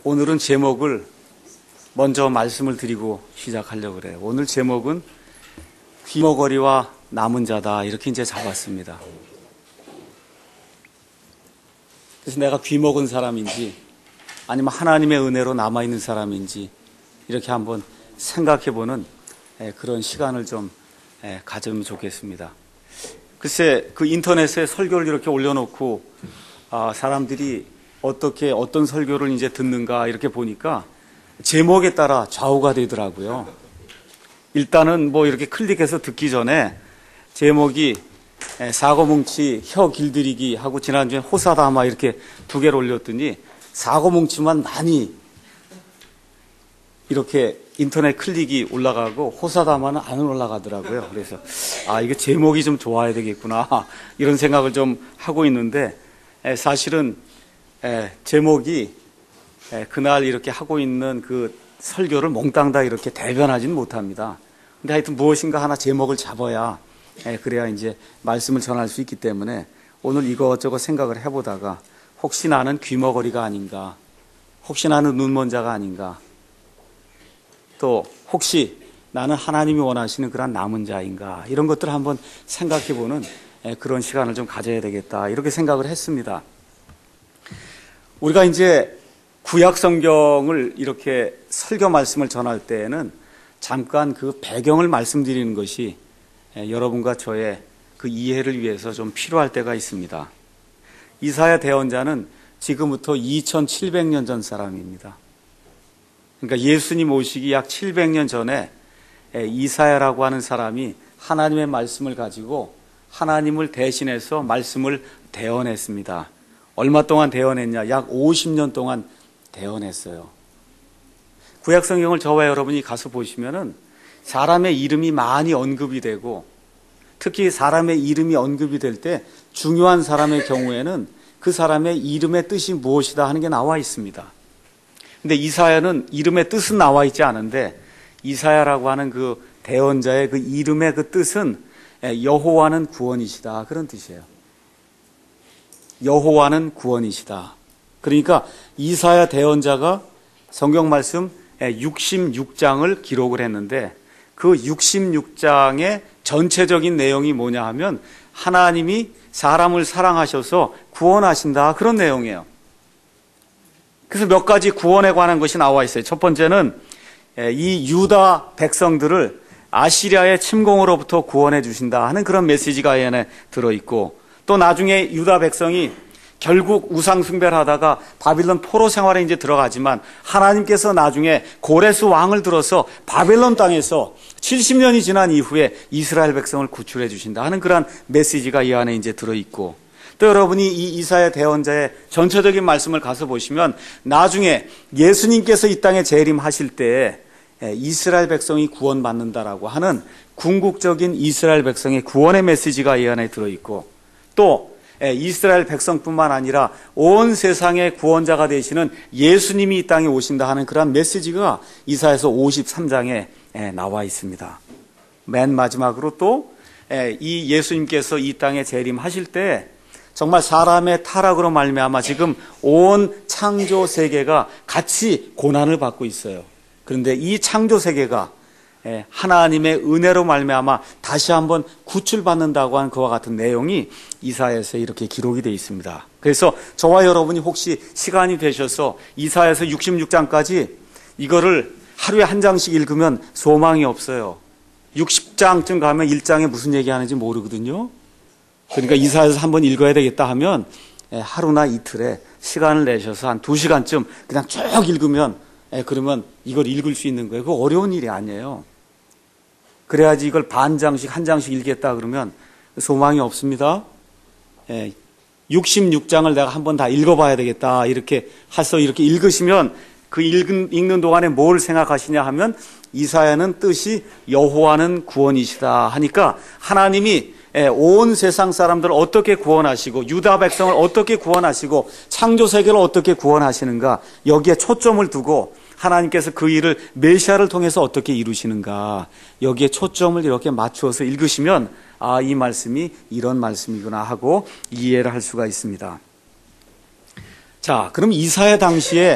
오늘은 제목을 먼저 말씀을 드리고 시작하려고 그래요. 오늘 제목은 귀머거리와 남은 자다, 이렇게 이제 잡았습니다. 그래서 내가 귀먹은 사람인지 아니면 하나님의 은혜로 남아있는 사람인지 이렇게 한번 생각해보는 그런 시간을 좀 가지면 좋겠습니다. 글쎄, 그 인터넷에 설교를 이렇게 올려놓고 사람들이 어떤 설교를 이제 듣는가 이렇게 보니까 제목에 따라 좌우가 되더라고요. 일단은 뭐 이렇게 클릭해서 듣기 전에 제목이 사고뭉치 혀 길들이기 하고 지난주에 호사다마 이렇게 두 개를 올렸더니 사고뭉치만 많이 이렇게 인터넷 클릭이 올라가고 호사다마는 안 올라가더라고요. 그래서 이게 제목이 좀 좋아야 되겠구나 이런 생각을 좀 하고 있는데 사실은 제목이 그날 이렇게 하고 있는 그 설교를 몽땅 다 이렇게 대변하지는 못합니다. 근데 하여튼 무엇인가 하나 제목을 잡아야 그래야 이제 말씀을 전할 수 있기 때문에 오늘 이것저것 생각을 해보다가 혹시 나는 귀머거리가 아닌가, 혹시 나는 눈먼 자가 아닌가, 또 혹시 나는 하나님이 원하시는 그런 남은 자인가, 이런 것들을 한번 생각해보는 그런 시간을 좀 가져야 되겠다, 이렇게 생각을 했습니다. 우리가 이제 구약 성경을 이렇게 설교 말씀을 전할 때에는 잠깐 그 배경을 말씀드리는 것이 여러분과 저의 그 이해를 위해서 좀 필요할 때가 있습니다. 이사야 대언자는 지금부터 2700년 전 사람입니다. 그러니까 예수님 오시기 약 700년 전에 이사야라고 하는 사람이 하나님의 말씀을 가지고 하나님을 대신해서 말씀을 대언했습니다. 얼마 동안 대언했냐? 약 50년 동안 대언했어요. 구약 성경을 저와 여러분이 가서 보시면은 사람의 이름이 많이 언급이 되고, 특히 사람의 이름이 언급이 될 때 중요한 사람의 경우에는 그 사람의 이름의 뜻이 무엇이다 하는 게 나와 있습니다. 근데 이사야는 이름의 뜻은 나와 있지 않은데 이사야라고 하는 그 대언자의 그 이름의 그 뜻은 여호와는 구원이시다, 그런 뜻이에요. 여호와는 구원이시다. 그러니까 이사야 대언자가 성경 말씀 66장을 기록을 했는데 그 66장의 전체적인 내용이 뭐냐 하면 하나님이 사람을 사랑하셔서 구원하신다, 그런 내용이에요. 그래서 몇 가지 구원에 관한 것이 나와 있어요. 첫 번째는 이 유다 백성들을 아시리아의 침공으로부터 구원해 주신다 하는 그런 메시지가 이 안에 들어있고, 또 나중에 유다 백성이 결국 우상 숭배를 하다가 바빌론 포로 생활에 이제 들어가지만 하나님께서 나중에 고레스 왕을 들어서 바벨론 땅에서 70년이 지난 이후에 이스라엘 백성을 구출해 주신다 하는 그런 메시지가 이 안에 이제 들어있고, 또 여러분이 이 이사야 대언자의 전체적인 말씀을 가서 보시면 나중에 예수님께서 이 땅에 재림하실 때 이스라엘 백성이 구원받는다라고 하는 궁극적인 이스라엘 백성의 구원의 메시지가 이 안에 들어있고, 또 이스라엘 백성뿐만 아니라 온 세상의 구원자가 되시는 예수님이 이 땅에 오신다 하는 그런 메시지가 이사야서 53장에 나와 있습니다. 맨 마지막으로 또 이 예수님께서 이 땅에 재림하실 때 정말 사람의 타락으로 말미암아 지금 온 창조 세계가 같이 고난을 받고 있어요. 그런데 이 창조 세계가 하나님의 은혜로 말미암아 다시 한번 구출받는다고 하는 그와 같은 내용이 이사야서에 이렇게 기록이 되어 있습니다. 그래서 저와 여러분이 혹시 시간이 되셔서 이사야서 66장까지 이거를 하루에 한 장씩 읽으면 소망이 없어요. 60장쯤 가면 1장에 무슨 얘기하는지 모르거든요. 그러니까 이사야서 한번 읽어야 되겠다 하면 하루나 이틀에 시간을 내셔서 한 2시간쯤 그냥 쭉 읽으면 그러면 이걸 읽을 수 있는 거예요. 그거 어려운 일이 아니에요. 그래야지 이걸 반 장씩 한 장씩 읽겠다 그러면 소망이 없습니다. 66장을 내가 한번 다 읽어봐야 되겠다 이렇게 해서 이렇게 읽으시면 그 읽는 동안에 뭘 생각하시냐 하면 이사야는 뜻이 여호와는 구원이시다 하니까 하나님이 온 세상 사람들을 어떻게 구원하시고 유다 백성을 어떻게 구원하시고 창조 세계를 어떻게 구원하시는가, 여기에 초점을 두고 하나님께서 그 일을 메시아를 통해서 어떻게 이루시는가, 여기에 초점을 이렇게 맞추어서 읽으시면 이 말씀이 이런 말씀이구나 하고 이해를 할 수가 있습니다. 자, 그럼 이사야 당시에 그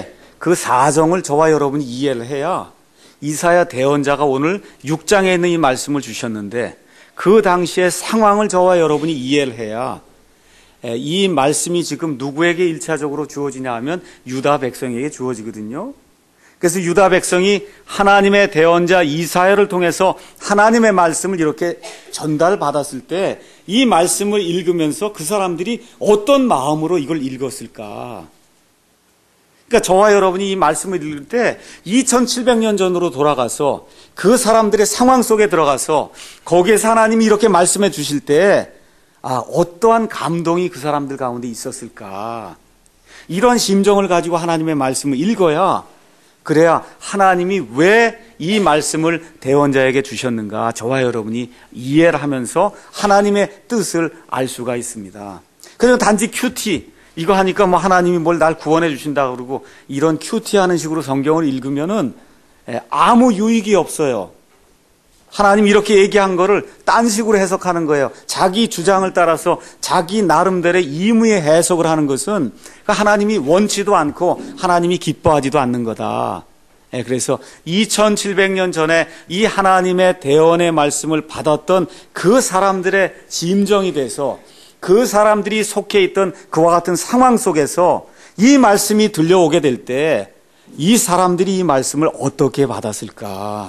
그 사정을 저와 여러분이 이해를 해야 이사야 대언자가 오늘 6장에 있는 이 말씀을 주셨는데 그 당시의 상황을 저와 여러분이 이해를 해야 이 말씀이 지금 누구에게 1차적으로 주어지냐 하면 유다 백성에게 주어지거든요. 그래서 유다 백성이 하나님의 대언자 이사야를 통해서 하나님의 말씀을 이렇게 전달받았을 때 이 말씀을 읽으면서 그 사람들이 어떤 마음으로 이걸 읽었을까? 그러니까 저와 여러분이 이 말씀을 읽을 때 2700년 전으로 돌아가서 그 사람들의 상황 속에 들어가서 거기에서 하나님이 이렇게 말씀해 주실 때 어떠한 감동이 그 사람들 가운데 있었을까? 이런 심정을 가지고 하나님의 말씀을 읽어야 그래야 하나님이 왜 이 말씀을 대언자에게 주셨는가 저와 여러분이 이해를 하면서 하나님의 뜻을 알 수가 있습니다. 그래서 단지 큐티 이거 하니까 뭐 하나님이 뭘 날 구원해 주신다 그러고 이런 큐티하는 식으로 성경을 읽으면은 아무 유익이 없어요. 하나님 이렇게 얘기한 거를 딴 식으로 해석하는 거예요. 자기 주장을 따라서 자기 나름대로의 임의의 해석을 하는 것은 하나님이 원치도 않고 하나님이 기뻐하지도 않는 거다. 그래서 2700년 전에 이 하나님의 대언의 말씀을 받았던 그 사람들의 심정이 돼서 그 사람들이 속해 있던 그와 같은 상황 속에서 이 말씀이 들려오게 될 때 이 사람들이 이 말씀을 어떻게 받았을까?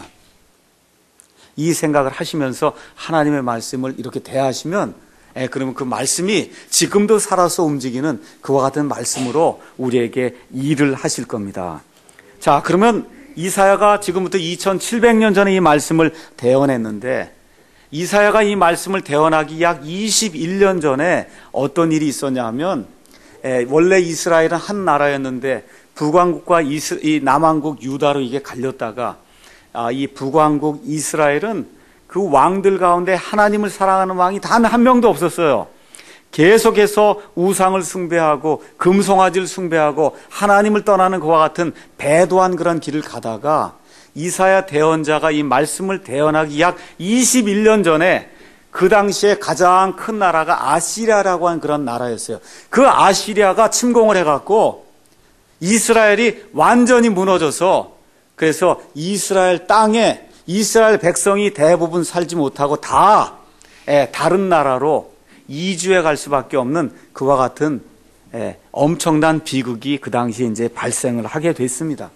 이 생각을 하시면서 하나님의 말씀을 이렇게 대하시면 그러면 그 말씀이 지금도 살아서 움직이는 그와 같은 말씀으로 우리에게 일을 하실 겁니다. 자, 그러면 이사야가 지금부터 2700년 전에 이 말씀을 대언했는데 이사야가 이 말씀을 대언하기 약 21년 전에 어떤 일이 있었냐 하면 원래 이스라엘은 한 나라였는데 북왕국과 이 남왕국 유다로 이게 갈렸다가 이 북왕국 이스라엘은 그 왕들 가운데 하나님을 사랑하는 왕이 단 한 명도 없었어요. 계속해서 우상을 숭배하고 금송아지를 숭배하고 하나님을 떠나는 그와 같은 배도한 그런 길을 가다가 이사야 대언자가 이 말씀을 대언하기 약 21년 전에 그 당시에 가장 큰 나라가 아시리아라고 하는 그런 나라였어요. 그 아시리아가 침공을 해갖고 이스라엘이 완전히 무너져서 그래서 이스라엘 땅에 이스라엘 백성이 대부분 살지 못하고 다 다른 나라로 이주해 갈 수밖에 없는 그와 같은 엄청난 비극이 그 당시에 이제 발생을 하게 됐습니다.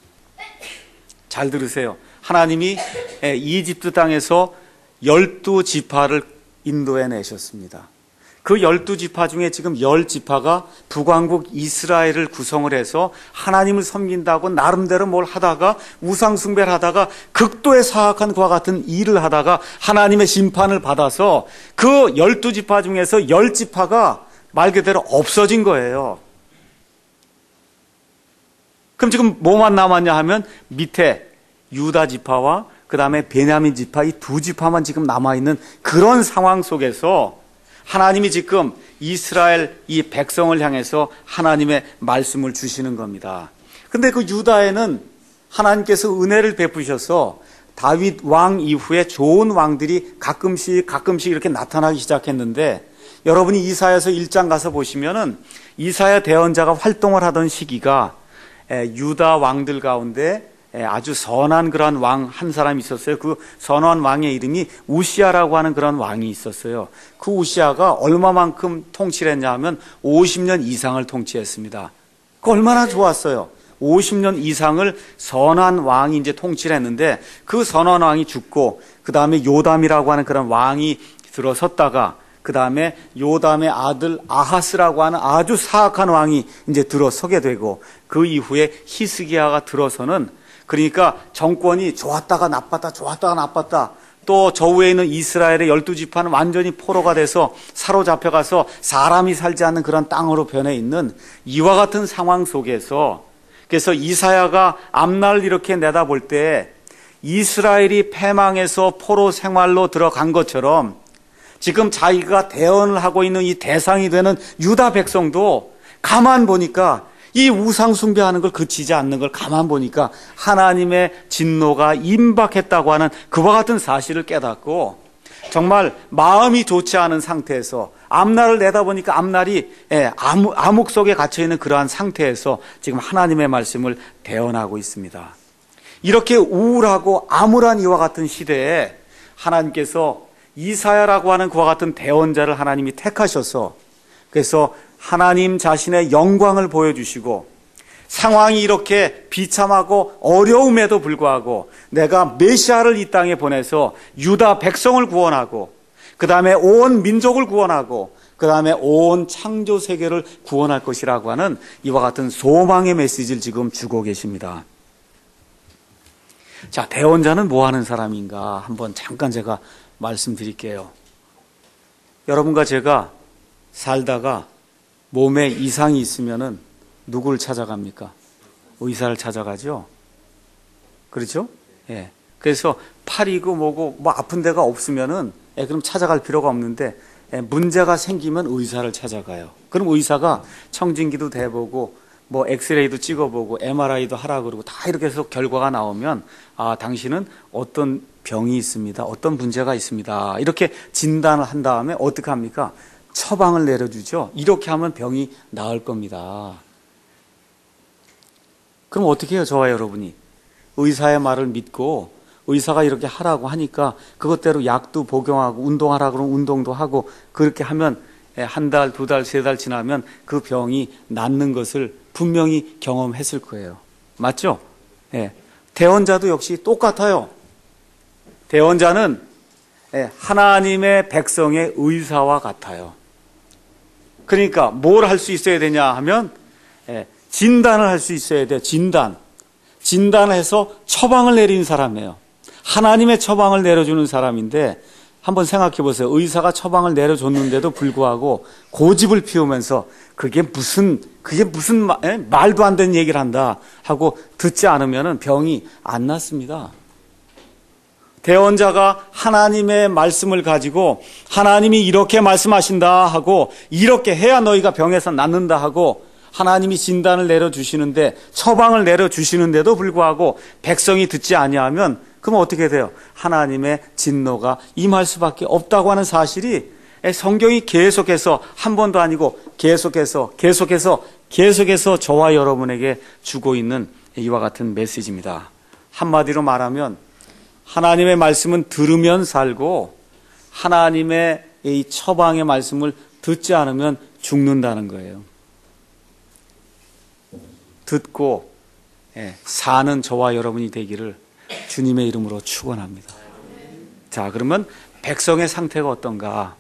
잘 들으세요. 하나님이 이집트 땅에서 12지파를 인도해 내셨습니다. 그 12지파 중에 지금 10지파가 북왕국 이스라엘을 구성을 해서 하나님을 섬긴다고 나름대로 뭘 하다가 우상 숭배를 하다가 극도의 사악한 그와 같은 일을 하다가 하나님의 심판을 받아서 그 12지파 중에서 10지파가 말 그대로 없어진 거예요. 그럼 지금 뭐만 남았냐 하면 밑에 유다 지파와 그 다음에 베냐민 지파 이 두 지파만 지금 남아있는 그런 상황 속에서 하나님이 지금 이스라엘 이 백성을 향해서 하나님의 말씀을 주시는 겁니다. 근데 그 유다에는 하나님께서 은혜를 베푸셔서 다윗 왕 이후에 좋은 왕들이 가끔씩 이렇게 나타나기 시작했는데 여러분이 이사야서 1장 가서 보시면은 이사야 대언자가 활동을 하던 시기가 유다 왕들 가운데 아주 선한 그런 왕 한 사람이 있었어요. 그 선한 왕의 이름이 우시아라고 하는 그런 왕이 있었어요. 그 우시아가 얼마만큼 통치를 했냐 하면 50년 이상을 통치했습니다. 그 얼마나 좋았어요. 50년 이상을 선한 왕이 이제 통치를 했는데 그 선한 왕이 죽고 그 다음에 요담이라고 하는 그런 왕이 들어섰다가 그 다음에 요담의 아들 아하스라고 하는 아주 사악한 왕이 이제 들어서게 되고 그 이후에 히스기야가 들어서는 그러니까 정권이 좋았다가 나빴다 또 저 위에 있는 이스라엘의 12지파는 완전히 포로가 돼서 사로잡혀가서 사람이 살지 않는 그런 땅으로 변해 있는 이와 같은 상황 속에서 그래서 이사야가 앞날을 이렇게 내다볼 때 이스라엘이 패망해서 포로 생활로 들어간 것처럼 지금 자기가 대언을 하고 있는 이 대상이 되는 유다 백성도 가만 보니까 이 우상 숭배하는 걸 그치지 않는 걸 가만 보니까 하나님의 진노가 임박했다고 하는 그와 같은 사실을 깨닫고 정말 마음이 좋지 않은 상태에서 앞날을 내다보니까 앞날이 암흑 속에 갇혀있는 그러한 상태에서 지금 하나님의 말씀을 대언하고 있습니다. 이렇게 우울하고 암울한 이와 같은 시대에 하나님께서 이사야라고 하는 그와 같은 대언자를 하나님이 택하셔서 그래서 하나님 자신의 영광을 보여주시고 상황이 이렇게 비참하고 어려움에도 불구하고 내가 메시아를 이 땅에 보내서 유다 백성을 구원하고 그 다음에 온 민족을 구원하고 그 다음에 온 창조 세계를 구원할 것이라고 하는 이와 같은 소망의 메시지를 지금 주고 계십니다. 자, 대언자는 뭐 하는 사람인가 한번 잠깐 제가 말씀드릴게요. 여러분과 제가 살다가 몸에 이상이 있으면은 누구를 찾아갑니까? 의사를 찾아가죠. 그렇죠? 예. 그래서 팔이고 뭐고 뭐 아픈 데가 없으면은 그럼 찾아갈 필요가 없는데 문제가 생기면 의사를 찾아가요. 그럼 의사가 청진기도 대보고 뭐 엑스레이도 찍어보고 MRI도 하라 그러고 다 이렇게 해서 결과가 나오면 당신은 어떤 병이 있습니다. 어떤 문제가 있습니다. 이렇게 진단을 한 다음에 어떻게 합니까? 처방을 내려주죠. 이렇게 하면 병이 나을 겁니다. 그럼 어떻게 해요? 저와 여러분이 의사의 말을 믿고 의사가 이렇게 하라고 하니까 그것대로 약도 복용하고 운동하라 그러면 운동도 하고 그렇게 하면 한 달, 두 달, 세 달 지나면 그 병이 낫는 것을 분명히 경험했을 거예요. 맞죠? 예. 대언자도 역시 똑같아요. 대언자는 하나님의 백성의 의사와 같아요. 그러니까 뭘 할 수 있어야 되냐 하면 진단을 할 수 있어야 돼요. 진단을 해서 처방을 내리는 사람이에요. 하나님의 처방을 내려주는 사람인데 한번 생각해 보세요. 의사가 처방을 내려줬는데도 불구하고 고집을 피우면서 그게 무슨 말도 안 되는 얘기를 한다 하고 듣지 않으면 병이 안 낫습니다. 대언자가 하나님의 말씀을 가지고 하나님이 이렇게 말씀하신다 하고 이렇게 해야 너희가 병에서 낫는다 하고 하나님이 진단을 내려주시는데 처방을 내려주시는데도 불구하고 백성이 듣지 아니하면 그럼 어떻게 돼요? 하나님의 진노가 임할 수밖에 없다고 하는 사실이 성경이 계속해서 한 번도 아니고 계속해서 저와 여러분에게 주고 있는 이와 같은 메시지입니다. 한마디로 말하면 하나님의 말씀은 들으면 살고 하나님의 이 처방의 말씀을 듣지 않으면 죽는다는 거예요. 듣고 사는 저와 여러분이 되기를 주님의 이름으로 축원합니다. 자, 그러면 백성의 상태가 어떤가?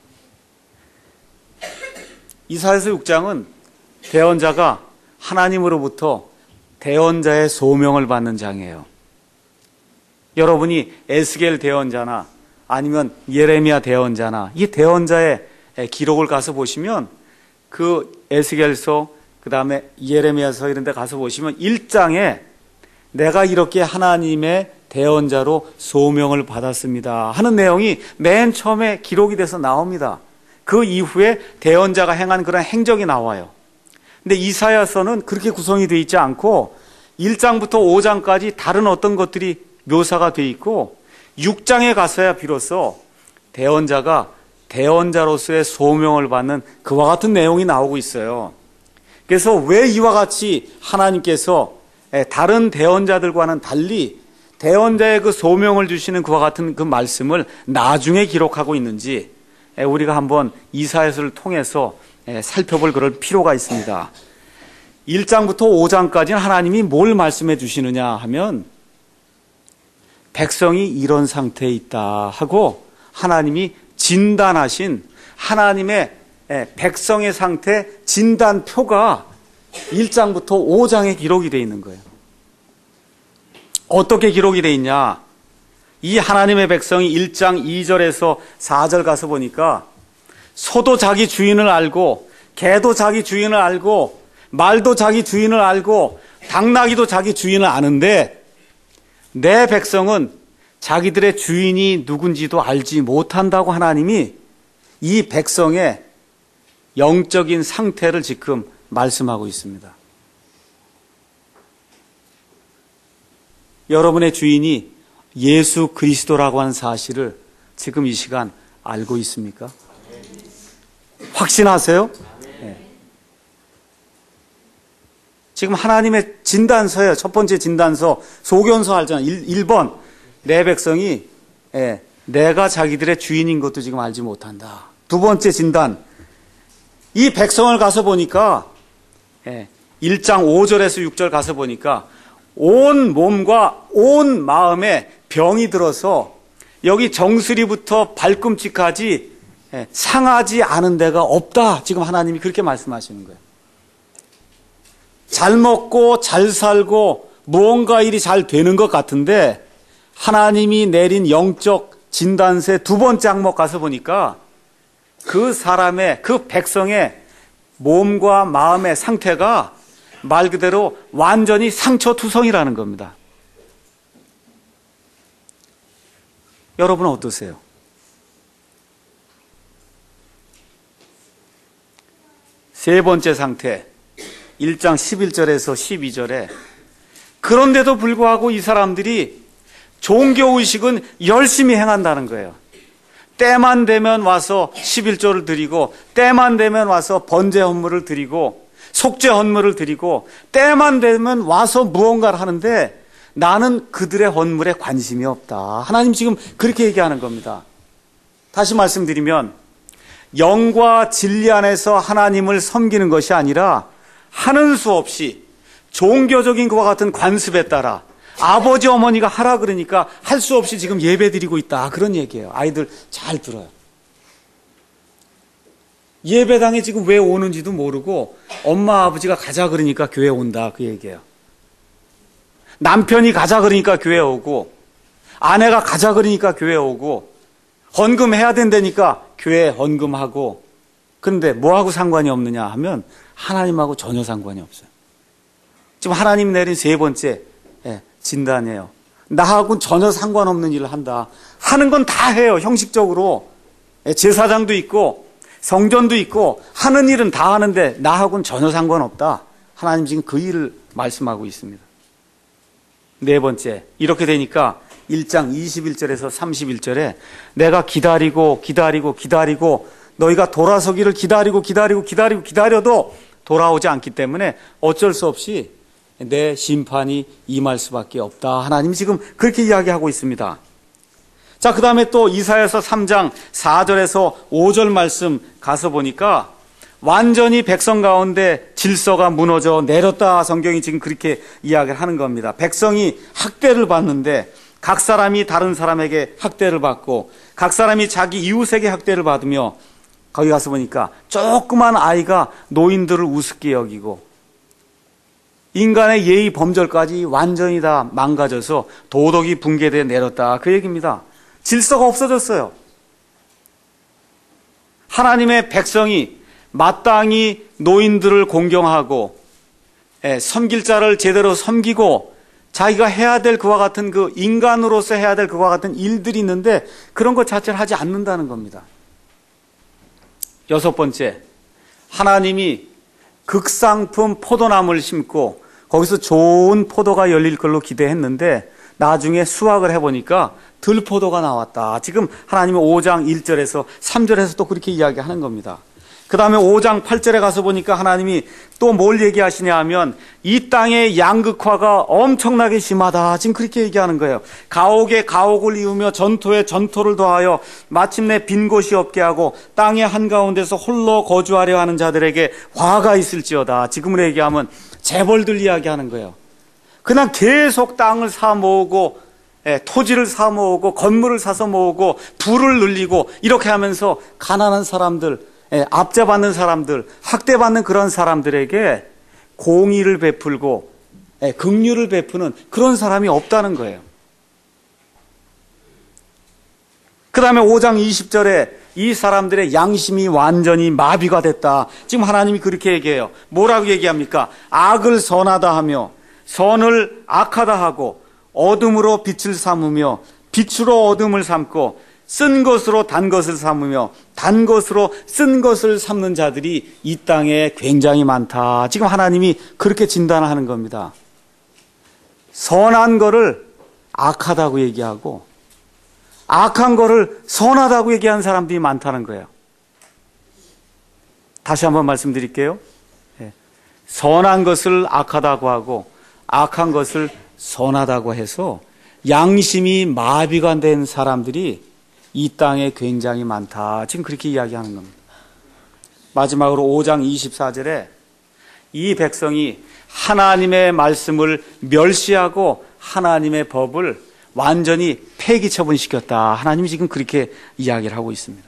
이사야서 6장은 대언자가 하나님으로부터 대언자의 소명을 받는 장이에요. 여러분이 에스겔 대언자나 아니면 예레미야 대언자나 이 대언자의 기록을 가서 보시면 그 에스겔서 그 다음에 예레미야서 이런 데 가서 보시면 1장에 내가 이렇게 하나님의 대언자로 소명을 받았습니다 하는 내용이 맨 처음에 기록이 돼서 나옵니다. 그 이후에 대언자가 행한 그런 행적이 나와요. 근데 이사야서는 그렇게 구성이 되어 있지 않고 1장부터 5장까지 다른 어떤 것들이 묘사가 되어 있고 6장에 가서야 비로소 대언자가 대언자로서의 소명을 받는 그와 같은 내용이 나오고 있어요. 그래서 왜 이와 같이 하나님께서 다른 대언자들과는 달리 대언자의 그 소명을 주시는 그와 같은 그 말씀을 나중에 기록하고 있는지 우리가 한번 이사야서를 통해서 살펴볼 그럴 필요가 있습니다. 1장부터 5장까지는 하나님이 뭘 말씀해 주시느냐 하면 백성이 이런 상태에 있다 하고 하나님이 진단하신 하나님의 백성의 상태 진단표가 1장부터 5장에 기록이 되어 있는 거예요. 어떻게 기록이 되어 있냐? 이 하나님의 백성이 1장 2절에서 4절 가서 보니까 소도 자기 주인을 알고 개도 자기 주인을 알고 말도 자기 주인을 알고 당나귀도 자기 주인을 아는데 내 백성은 자기들의 주인이 누군지도 알지 못한다고 하나님이 이 백성의 영적인 상태를 지금 말씀하고 있습니다. 여러분의 주인이 예수 그리스도라고 하는 사실을 지금 이 시간 알고 있습니까? 확신하세요? 네. 지금 하나님의 진단서예요. 첫 번째 진단서, 소견서 알잖아요. 1번, 내 백성이 내가 자기들의 주인인 것도 지금 알지 못한다. 두 번째 진단, 이 백성을 가서 보니까 1장 5절에서 6절 가서 보니까 온 몸과 온 마음에 병이 들어서 여기 정수리부터 발꿈치까지 상하지 않은 데가 없다. 지금 하나님이 그렇게 말씀하시는 거예요. 잘 먹고 잘 살고 무언가 일이 잘 되는 것 같은데 하나님이 내린 영적 진단서의 두 번째 항목 가서 보니까 그 사람의, 그 백성의 몸과 마음의 상태가 말 그대로 완전히 상처투성이라는 겁니다. 여러분은 어떠세요? 세 번째 상태, 1장 11절에서 12절에 그런데도 불구하고 이 사람들이 종교의식은 열심히 행한다는 거예요. 때만 되면 와서 11조를 드리고 때만 되면 와서 번제 헌물을 드리고 속죄 헌물을 드리고 때만 되면 와서 무언가를 하는데 나는 그들의 헌물에 관심이 없다. 하나님 지금 그렇게 얘기하는 겁니다. 다시 말씀드리면 영과 진리 안에서 하나님을 섬기는 것이 아니라 하는 수 없이 종교적인 것과 같은 관습에 따라 아버지 어머니가 하라 그러니까 할 수 없이 지금 예배 드리고 있다. 그런 얘기예요. 아이들 잘 들어요. 예배당에 지금 왜 오는지도 모르고 엄마 아버지가 가자 그러니까 교회 온다. 그 얘기예요. 남편이 가자 그러니까 교회 오고 아내가 가자 그러니까 교회 오고 헌금해야 된다니까 교회 헌금하고 그런데 뭐하고 상관이 없느냐 하면 하나님하고 전혀 상관이 없어요. 지금 하나님 내린 세 번째 진단이에요. 나하고는 전혀 상관없는 일을 한다. 하는 건 다 해요. 형식적으로. 제사장도 있고 성전도 있고 하는 일은 다 하는데 나하고는 전혀 상관없다. 하나님 지금 그 일을 말씀하고 있습니다. 네 번째, 이렇게 되니까 1장 21절에서 31절에 내가 기다리고 너희가 돌아서기를 기다려도 돌아오지 않기 때문에 어쩔 수 없이 내 심판이 임할 수밖에 없다. 하나님이 지금 그렇게 이야기하고 있습니다. 자, 그 다음에 또 이사야서 3장 4절에서 5절 말씀 가서 보니까 완전히 백성 가운데 질서가 무너져 내렸다. 성경이 지금 그렇게 이야기를 하는 겁니다. 백성이 학대를 받는데 각 사람이 다른 사람에게 학대를 받고 각 사람이 자기 이웃에게 학대를 받으며 거기 가서 보니까 조그만 아이가 노인들을 우습게 여기고 인간의 예의 범절까지 완전히 다 망가져서 도덕이 붕괴되어 내렸다. 그 얘기입니다. 질서가 없어졌어요. 하나님의 백성이 마땅히 노인들을 공경하고 섬길 자를 제대로 섬기고 자기가 해야 될 그와 같은 그 인간으로서 해야 될 그와 같은 일들이 있는데 그런 것 자체를 하지 않는다는 겁니다. 여섯 번째, 하나님이 극상품 포도나무를 심고 거기서 좋은 포도가 열릴 걸로 기대했는데 나중에 수확을 해보니까 들포도가 나왔다. 지금 하나님은 5장 1절에서 3절에서 또 그렇게 이야기하는 겁니다. 그 다음에 5장 8절에 가서 보니까 하나님이 또 뭘 얘기하시냐 하면 이 땅의 양극화가 엄청나게 심하다. 지금 그렇게 얘기하는 거예요. 가옥에 가옥을 이으며 전토에 전토를 더하여 마침내 빈 곳이 없게 하고 땅의 한가운데서 홀로 거주하려 하는 자들에게 화가 있을지어다. 지금으로 얘기하면 재벌들 이야기하는 거예요. 그냥 계속 땅을 사 모으고 토지를 사 모으고 건물을 사서 모으고 부를 늘리고 이렇게 하면서 가난한 사람들, 압제받는 사람들, 학대받는 그런 사람들에게 공의를 베풀고 긍휼을 베푸는 그런 사람이 없다는 거예요. 그 다음에 5장 20절에 이 사람들의 양심이 완전히 마비가 됐다. 지금 하나님이 그렇게 얘기해요. 뭐라고 얘기합니까? 악을 선하다 하며 선을 악하다 하고 어둠으로 빛을 삼으며 빛으로 어둠을 삼고 쓴 것으로 단 것을 삼으며 단 것으로 쓴 것을 삼는 자들이 이 땅에 굉장히 많다. 지금 하나님이 그렇게 진단하는 겁니다. 선한 거를 악하다고 얘기하고 악한 거를 선하다고 얘기하는 사람들이 많다는 거예요. 다시 한번 말씀드릴게요. 선한 것을 악하다고 하고 악한 것을 선하다고 해서 양심이 마비가 된 사람들이 이 땅에 굉장히 많다. 지금 그렇게 이야기하는 겁니다. 마지막으로 5장 24절에 이 백성이 하나님의 말씀을 멸시하고 하나님의 법을 완전히 폐기 처분시켰다. 하나님이 지금 그렇게 이야기를 하고 있습니다.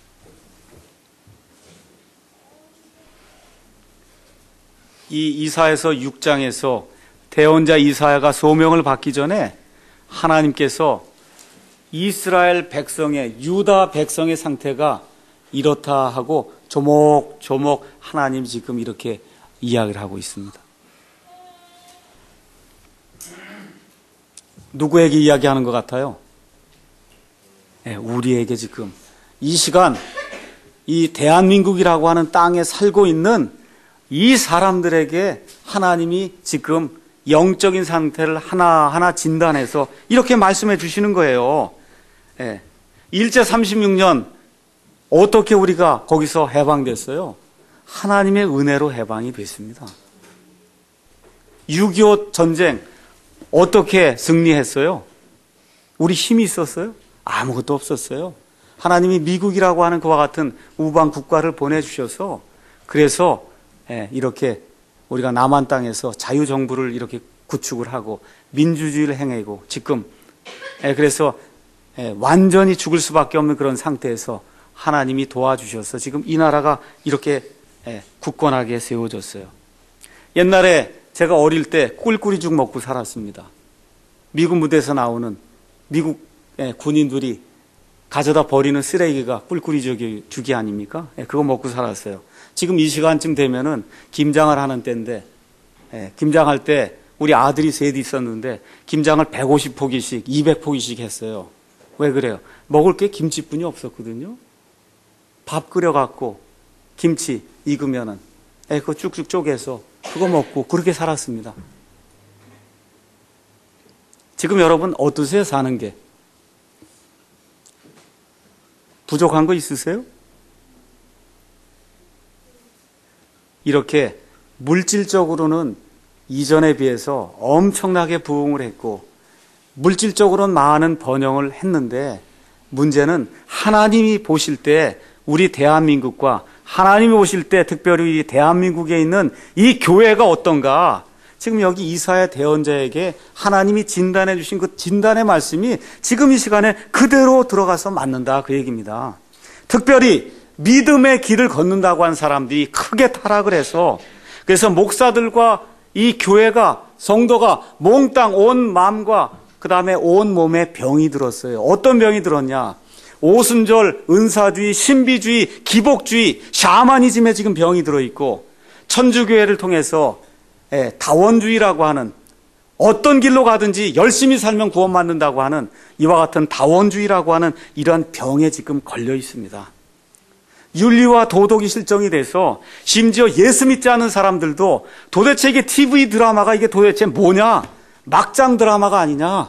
이 이사야서 6장에서 대언자 이사야가 소명을 받기 전에 하나님께서 이스라엘 백성의, 유다 백성의 상태가 이렇다 하고 조목조목 하나님 지금 이렇게 이야기를 하고 있습니다. 누구에게 이야기하는 것 같아요? 우리에게 지금 이 시간 이 대한민국이라고 하는 땅에 살고 있는 이 사람들에게 하나님이 지금 영적인 상태를 하나하나 진단해서 이렇게 말씀해 주시는 거예요. 일제 36년 어떻게 우리가 거기서 해방됐어요? 하나님의 은혜로 해방이 됐습니다. 6.25 전쟁 어떻게 승리했어요? 우리 힘이 있었어요? 아무것도 없었어요. 하나님이 미국이라고 하는 그와 같은 우방 국가를 보내주셔서 그래서 이렇게 우리가 남한 땅에서 자유정부를 이렇게 구축을 하고 민주주의를 행하고 지금 그래서 완전히 죽을 수밖에 없는 그런 상태에서 하나님이 도와주셔서 지금 이 나라가 이렇게 굳건하게 세워졌어요. 옛날에 제가 어릴 때 꿀꿀이죽 먹고 살았습니다. 미국 무대에서 나오는 미국 군인들이 가져다 버리는 쓰레기가 꿀꿀이죽이 아닙니까? 그거 먹고 살았어요. 지금 이 시간쯤 되면은 김장을 하는 때인데, 김장할 때 우리 아들이 셋이 있었는데 김장을 150포기씩 200포기씩 했어요. 왜 그래요? 먹을 게 김치뿐이 없었거든요. 밥 끓여갖고 김치 익으면은 그거 쭉쭉 쪼개서 그거 먹고 그렇게 살았습니다. 지금 여러분 어떠세요? 사는 게 부족한 거 있으세요? 이렇게 물질적으로는 이전에 비해서 엄청나게 부흥을 했고 물질적으로는 많은 번영을 했는데 문제는 하나님이 보실 때 우리 대한민국과 하나님이 보실 때 특별히 이 대한민국에 있는 이 교회가 어떤가? 지금 여기 이사야 대언자에게 하나님이 진단해 주신 그 진단의 말씀이 지금 이 시간에 그대로 들어가서 맞는다 그 얘기입니다. 특별히 믿음의 길을 걷는다고 한 사람들이 크게 타락을 해서 그래서 목사들과 이 교회가 성도가 몽땅 온 마음과 그 다음에 온 몸에 병이 들었어요. 어떤 병이 들었냐? 오순절, 은사주의, 신비주의, 기복주의, 샤머니즘에 지금 병이 들어있고 천주교회를 통해서 다원주의라고 하는 어떤 길로 가든지 열심히 살면 구원받는다고 하는 이와 같은 다원주의라고 하는 이러한 병에 지금 걸려 있습니다. 윤리와 도덕이 실정이 돼서 심지어 예수 믿지 않는 사람들도 도대체 이게 TV 드라마가 이게 도대체 뭐냐? 막장 드라마가 아니냐?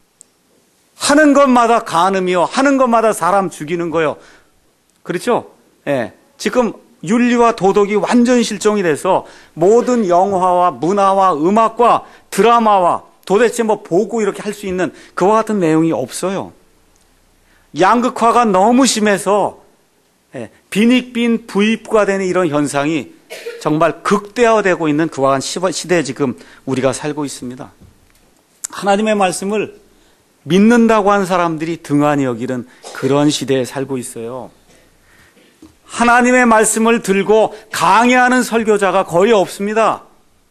하는 것마다 간음이요. 하는 것마다 사람 죽이는 거요. 그렇죠? 지금 윤리와 도덕이 완전히 실종이 돼서 모든 영화와 문화와 음악과 드라마와 도대체 뭐 보고 이렇게 할 수 있는 그와 같은 내용이 없어요. 양극화가 너무 심해서 빈익빈 부익부가 되는 이런 현상이 정말 극대화되고 있는 그와 같은 시대에 지금 우리가 살고 있습니다. 하나님의 말씀을 믿는다고 하는 사람들이 등한히 여기는 그런 시대에 살고 있어요. 하나님의 말씀을 들고 강의하는 설교자가 거의 없습니다.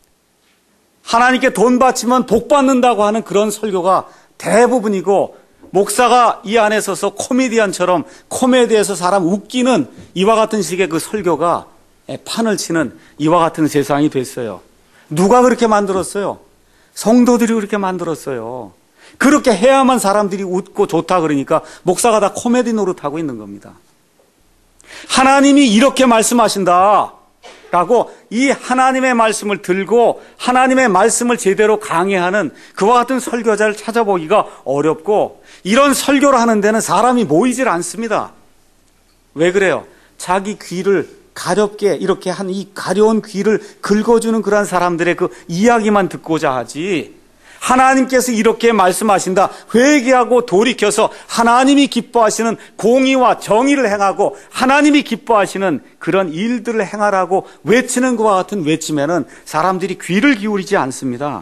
하나님께 돈 바치면 복 받는다고 하는 그런 설교가 대부분이고 목사가 이 안에 서서 코미디언처럼 코미디에서 사람 웃기는 이와 같은 식의 그 설교가 판을 치는 이와 같은 세상이 됐어요. 누가 그렇게 만들었어요? 성도들이 그렇게 만들었어요. 그렇게 해야만 사람들이 웃고 좋다 그러니까 목사가 다 코미디 노릇하고 있는 겁니다. 하나님이 이렇게 말씀하신다. 라고 이 하나님의 말씀을 들고 하나님의 말씀을 제대로 강의하는 그와 같은 설교자를 찾아보기가 어렵고, 이런 설교를 하는 데는 사람이 모이질 않습니다. 왜 그래요? 자기 귀를 가렵게 이렇게 한 이 가려운 귀를 긁어주는 그러한 사람들의 그 이야기만 듣고자 하지, 하나님께서 이렇게 말씀하신다, 회개하고 돌이켜서 하나님이 기뻐하시는 공의와 정의를 행하고 하나님이 기뻐하시는 그런 일들을 행하라고 외치는 것과 같은 외침에는 사람들이 귀를 기울이지 않습니다.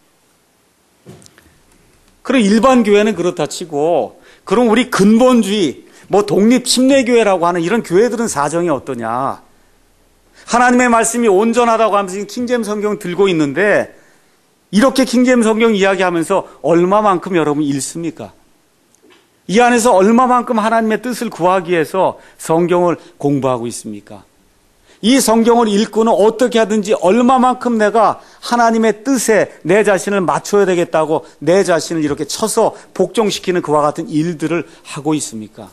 그럼 일반 교회는 그렇다 치고, 그럼 우리 근본주의 독립 침례교회라고 하는 이런 교회들은 사정이 어떠냐? 하나님의 말씀이 온전하다고 하면서 지금 킹제임스 성경 들고 있는데, 이렇게 킹제임스 성경 이야기하면서 얼마만큼 여러분 읽습니까? 이 안에서 얼마만큼 하나님의 뜻을 구하기 위해서 성경을 공부하고 있습니까? 이 성경을 읽고는 어떻게 하든지 얼마만큼 내가 하나님의 뜻에 내 자신을 맞춰야 되겠다고 내 자신을 이렇게 쳐서 복종시키는 그와 같은 일들을 하고 있습니까?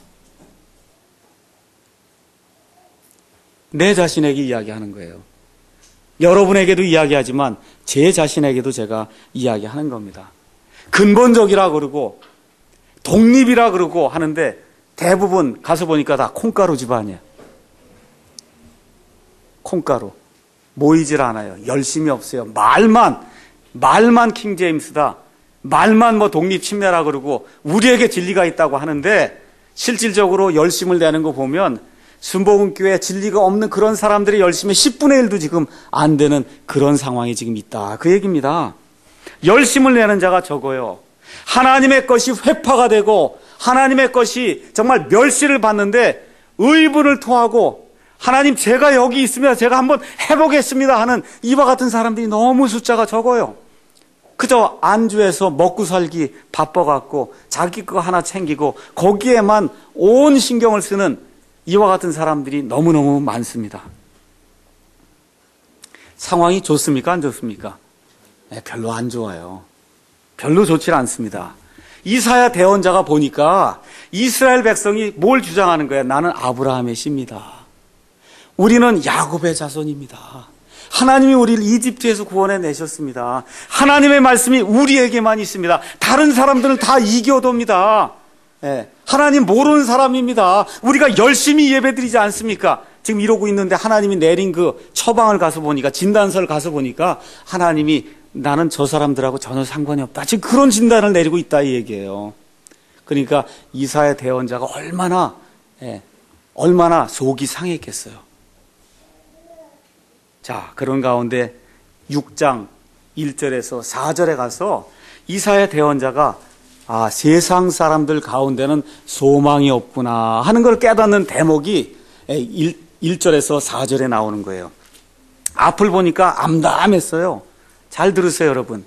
내 자신에게 이야기하는 거예요. 여러분에게도 이야기하지만 제 자신에게도 제가 이야기하는 겁니다. 근본적이라 그러고 독립이라 그러고 하는데 대부분 가서 보니까 다 콩가루 집안이에요. 콩가루. 모이질 않아요. 열심이 없어요. 말만 킹제임스다. 말만 독립 침례라 그러고 우리에게 진리가 있다고 하는데, 실질적으로 열심을 내는 거 보면 순복음교회 진리가 없는 그런 사람들의 열심의 10분의 1도 지금 안 되는 그런 상황이 지금 있다, 그 얘기입니다. 열심을 내는 자가 적어요. 하나님의 것이 회파가 되고 하나님의 것이 정말 멸시를 받는데 의분을 토하고, 하나님 제가 여기 있으면 제가 한번 해보겠습니다 하는 이와 같은 사람들이 너무 숫자가 적어요. 그저 안주해서 먹고 살기 바빠갖고 자기 거 하나 챙기고 거기에만 온 신경을 쓰는 이와 같은 사람들이 너무너무 많습니다. 상황이 좋습니까? 안 좋습니까? 네, 별로 안 좋아요. 별로 좋지 않습니다. 이사야 대언자가 보니까 이스라엘 백성이 뭘 주장하는 거예요? 나는 아브라함의 씨입니다. 우리는 야곱의 자손입니다. 하나님이 우리를 이집트에서 구원해 내셨습니다. 하나님의 말씀이 우리에게만 있습니다. 다른 사람들은 다 이교도입니다. 네, 하나님 모르는 사람입니다. 우리가 열심히 예배드리지 않습니까? 지금 이러고 있는데 하나님이 내린 그 처방을 가서 보니까, 진단서를 가서 보니까 하나님이 나는 저 사람들하고 전혀 상관이 없다, 지금 그런 진단을 내리고 있다, 이 얘기예요. 그러니까 이사야 대언자가 얼마나 속이 상했겠어요. 자, 그런 가운데 6장 1절에서 4절에 가서 이사야 대언자가 세상 사람들 가운데는 소망이 없구나 하는 걸 깨닫는 대목이 1절에서 4절에 나오는 거예요. 앞을 보니까 암담했어요. 잘 들으세요, 여러분.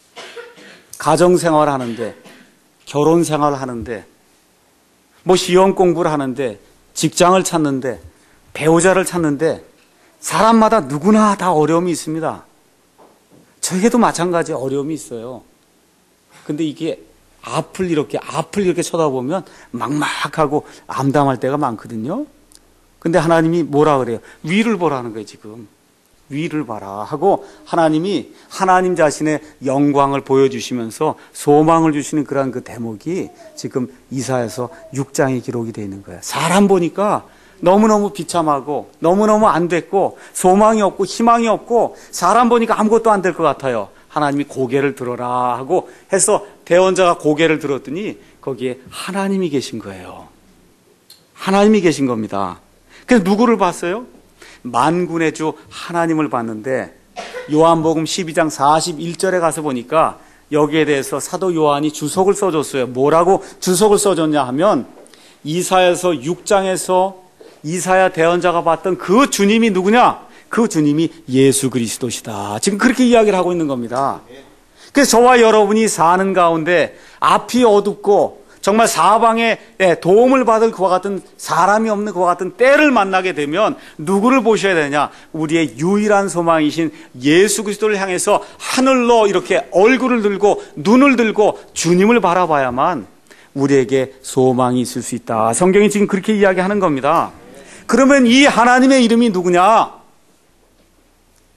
가정생활 하는데, 결혼생활 하는데, 시험 공부를 하는데, 직장을 찾는데, 배우자를 찾는데, 사람마다 누구나 다 어려움이 있습니다. 저에게도 마찬가지 어려움이 있어요. 근데 이게 앞을 이렇게 쳐다보면 막막하고 암담할 때가 많거든요. 근데 하나님이 뭐라 그래요? 위를 보라는 거예요, 지금. 위를 봐라 하고 하나님이 하나님 자신의 영광을 보여주시면서 소망을 주시는 그러한 그 대목이 지금 이사야서 6장에 기록이 되어 있는 거예요. 사람 보니까 너무너무 비참하고 너무너무 안 됐고 소망이 없고 희망이 없고 사람 보니까 아무것도 안 될 것 같아요. 하나님이 고개를 들어라 하고 해서 대언자가 고개를 들었더니 거기에 하나님이 계신 거예요. 하나님이 계신 겁니다. 그래서 누구를 봤어요? 만군의 주 하나님을 봤는데 요한복음 12장 41절에 가서 보니까 여기에 대해서 사도 요한이 주석을 써줬어요. 뭐라고 주석을 써줬냐 하면 이사야서 6장에서 이사야 대언자가 봤던 그 주님이 누구냐? 그 주님이 예수 그리스도시다. 지금 그렇게 이야기를 하고 있는 겁니다. 그래서 저와 여러분이 사는 가운데 앞이 어둡고 정말 사방에 도움을 받을 그와 같은 사람이 없는 그와 같은 때를 만나게 되면 누구를 보셔야 되냐? 우리의 유일한 소망이신 예수 그리스도를 향해서 하늘로 이렇게 얼굴을 들고 눈을 들고 주님을 바라봐야만 우리에게 소망이 있을 수 있다. 성경이 지금 그렇게 이야기하는 겁니다. 그러면 이 하나님의 이름이 누구냐?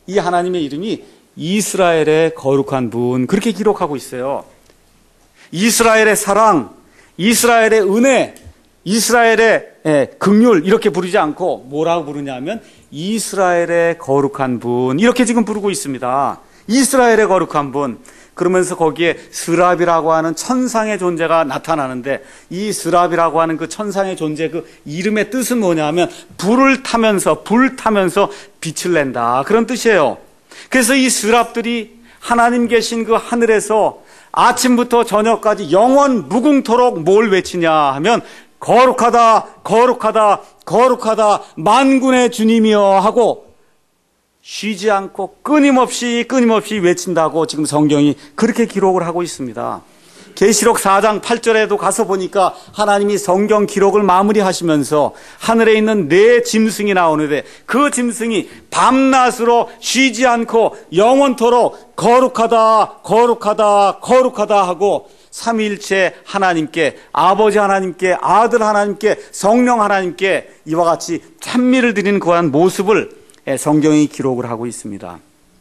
이 하나님의 이름이 이스라엘의 거룩한 분, 그렇게 기록하고 있어요. 이스라엘의 사랑, 이스라엘의 은혜, 이스라엘의 긍휼 이렇게 부르지 않고 뭐라고 부르냐면 이스라엘의 거룩한 분, 이렇게 지금 부르고 있습니다. 이스라엘의 거룩한 분. 그러면서 거기에 스랍이라고 하는 천상의 존재가 나타나는데, 이 스랍이라고 하는 그 천상의 존재, 그 이름의 뜻은 뭐냐면 불을 타면서 빛을 낸다, 그런 뜻이에요. 그래서 이 스랍들이 하나님 계신 그 하늘에서 아침부터 저녁까지 영원 무궁토록 뭘 외치냐 하면 거룩하다, 거룩하다, 거룩하다, 만군의 주님이여 하고 쉬지 않고 끊임없이 외친다고 지금 성경이 그렇게 기록을 하고 있습니다. 계시록 4장 8절에도 가서 보니까 하나님이 성경 기록을 마무리하시면서 하늘에 있는 네 짐승이 나오는데, 그 짐승이 밤낮으로 쉬지 않고 영원토록 거룩하다, 거룩하다, 거룩하다 하고 삼위일체 하나님께, 아버지 하나님께, 아들 하나님께, 성령 하나님께 이와 같이 찬미를 드리는 그러한 모습을 성경이 기록을 하고 있습니다.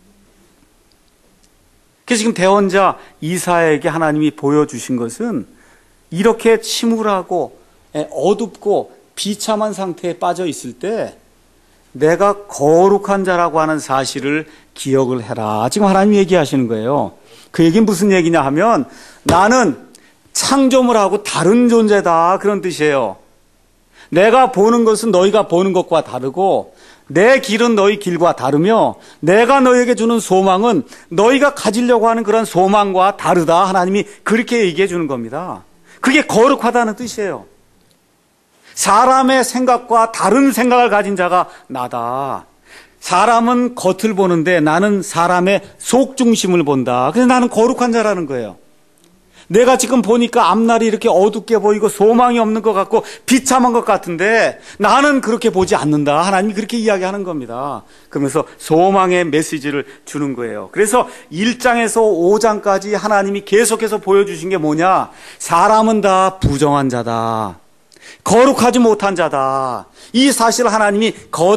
그래서 지금 대언자 이사야에게 하나님이 보여주신 것은 이렇게 침울하고 어둡고 비참한 상태에 빠져 있을 때 내가 거룩한 자라고 하는 사실을 기억을 해라, 지금 하나님이 얘기하시는 거예요. 그 얘기는 무슨 얘기냐 하면 나는 창조물 하고 다른 존재다, 그런 뜻이에요. 내가 보는 것은 너희가 보는 것과 다르고 내 길은 너희 길과 다르며 내가 너희에게 주는 소망은 너희가 가지려고 하는 그런 소망과 다르다, 하나님이 그렇게 얘기해 주는 겁니다. 그게 거룩하다는 뜻이에요. 사람의 생각과 다른 생각을 가진 자가 나다. 사람은 겉을 보는데 나는 사람의 속 중심을 본다. 그래서 나는 거룩한 자라는 거예요. 내가 지금 보니까 앞날이 이렇게 어둡게 보이고 소망이 없는 것 같고 비참한 것 같은데 나는 그렇게 보지 않는다, 하나님이 그렇게 이야기하는 겁니다. 그러면서 소망의 메시지를 주는 거예요. 그래서 1장에서 5장까지 하나님이 계속해서 보여주신 게 뭐냐, 사람은 다 부정한 자다, 거룩하지 못한 자다, 이 사실을 하나님이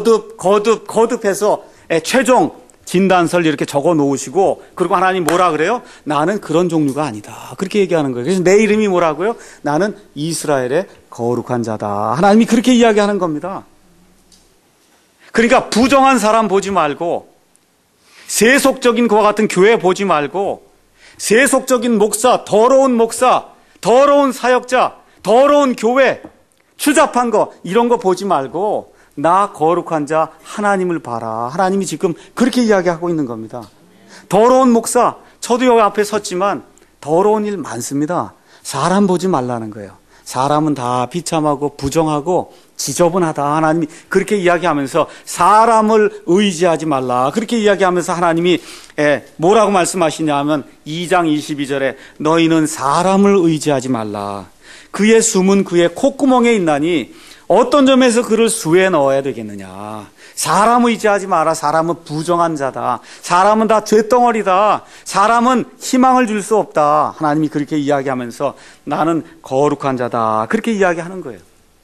거듭해서 최종 진단서를 이렇게 적어 놓으시고, 그리고 하나님 뭐라 그래요? 나는 그런 종류가 아니다, 그렇게 얘기하는 거예요. 그래서 내 이름이 뭐라고요? 나는 이스라엘의 거룩한 자다, 하나님이 그렇게 이야기하는 겁니다. 그러니까 부정한 사람 보지 말고, 세속적인 그와 같은 교회 보지 말고, 세속적인 목사, 더러운 사역자, 더러운 교회, 추잡한 거, 이런 거 보지 말고 나 거룩한 자 하나님을 봐라, 하나님이 지금 그렇게 이야기하고 있는 겁니다. 더러운 목사, 저도 여기 앞에 섰지만 더러운 일 많습니다. 사람 보지 말라는 거예요. 사람은 다 비참하고 부정하고 지저분하다, 하나님이 그렇게 이야기하면서 사람을 의지하지 말라, 그렇게 이야기하면서 하나님이 뭐라고 말씀하시냐 하면 2장 22절에 너희는 사람을 의지하지 말라, 그의 숨은 그의 콧구멍에 있나니 어떤 점에서 그를 수에 넣어야 되겠느냐. 사람 의지하지 마라. 사람은 부정한 자다. 사람은 다 죄덩어리다. 사람은 희망을 줄 수 없다. 하나님이 그렇게 이야기하면서 나는 거룩한 자다, 그렇게 이야기하는 거예요.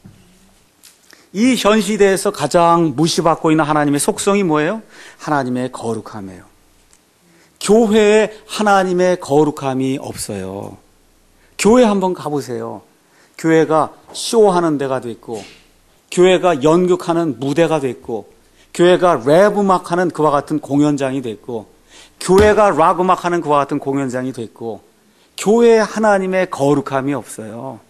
이 현 시대에서 가장 무시받고 있는 하나님의 속성이 뭐예요? 하나님의 거룩함이에요. 교회에 하나님의 거룩함이 없어요. 교회 한번 가보세요. 교회가 쇼하는 데가 됐고, 교회가 연극하는 무대가 됐고, 교회가 랩 음악하는 그와 같은 공연장이 됐고, 교회가 락 음악하는 그와 같은 공연장이 됐고, 교회에 하나님의 거룩함이 없어요.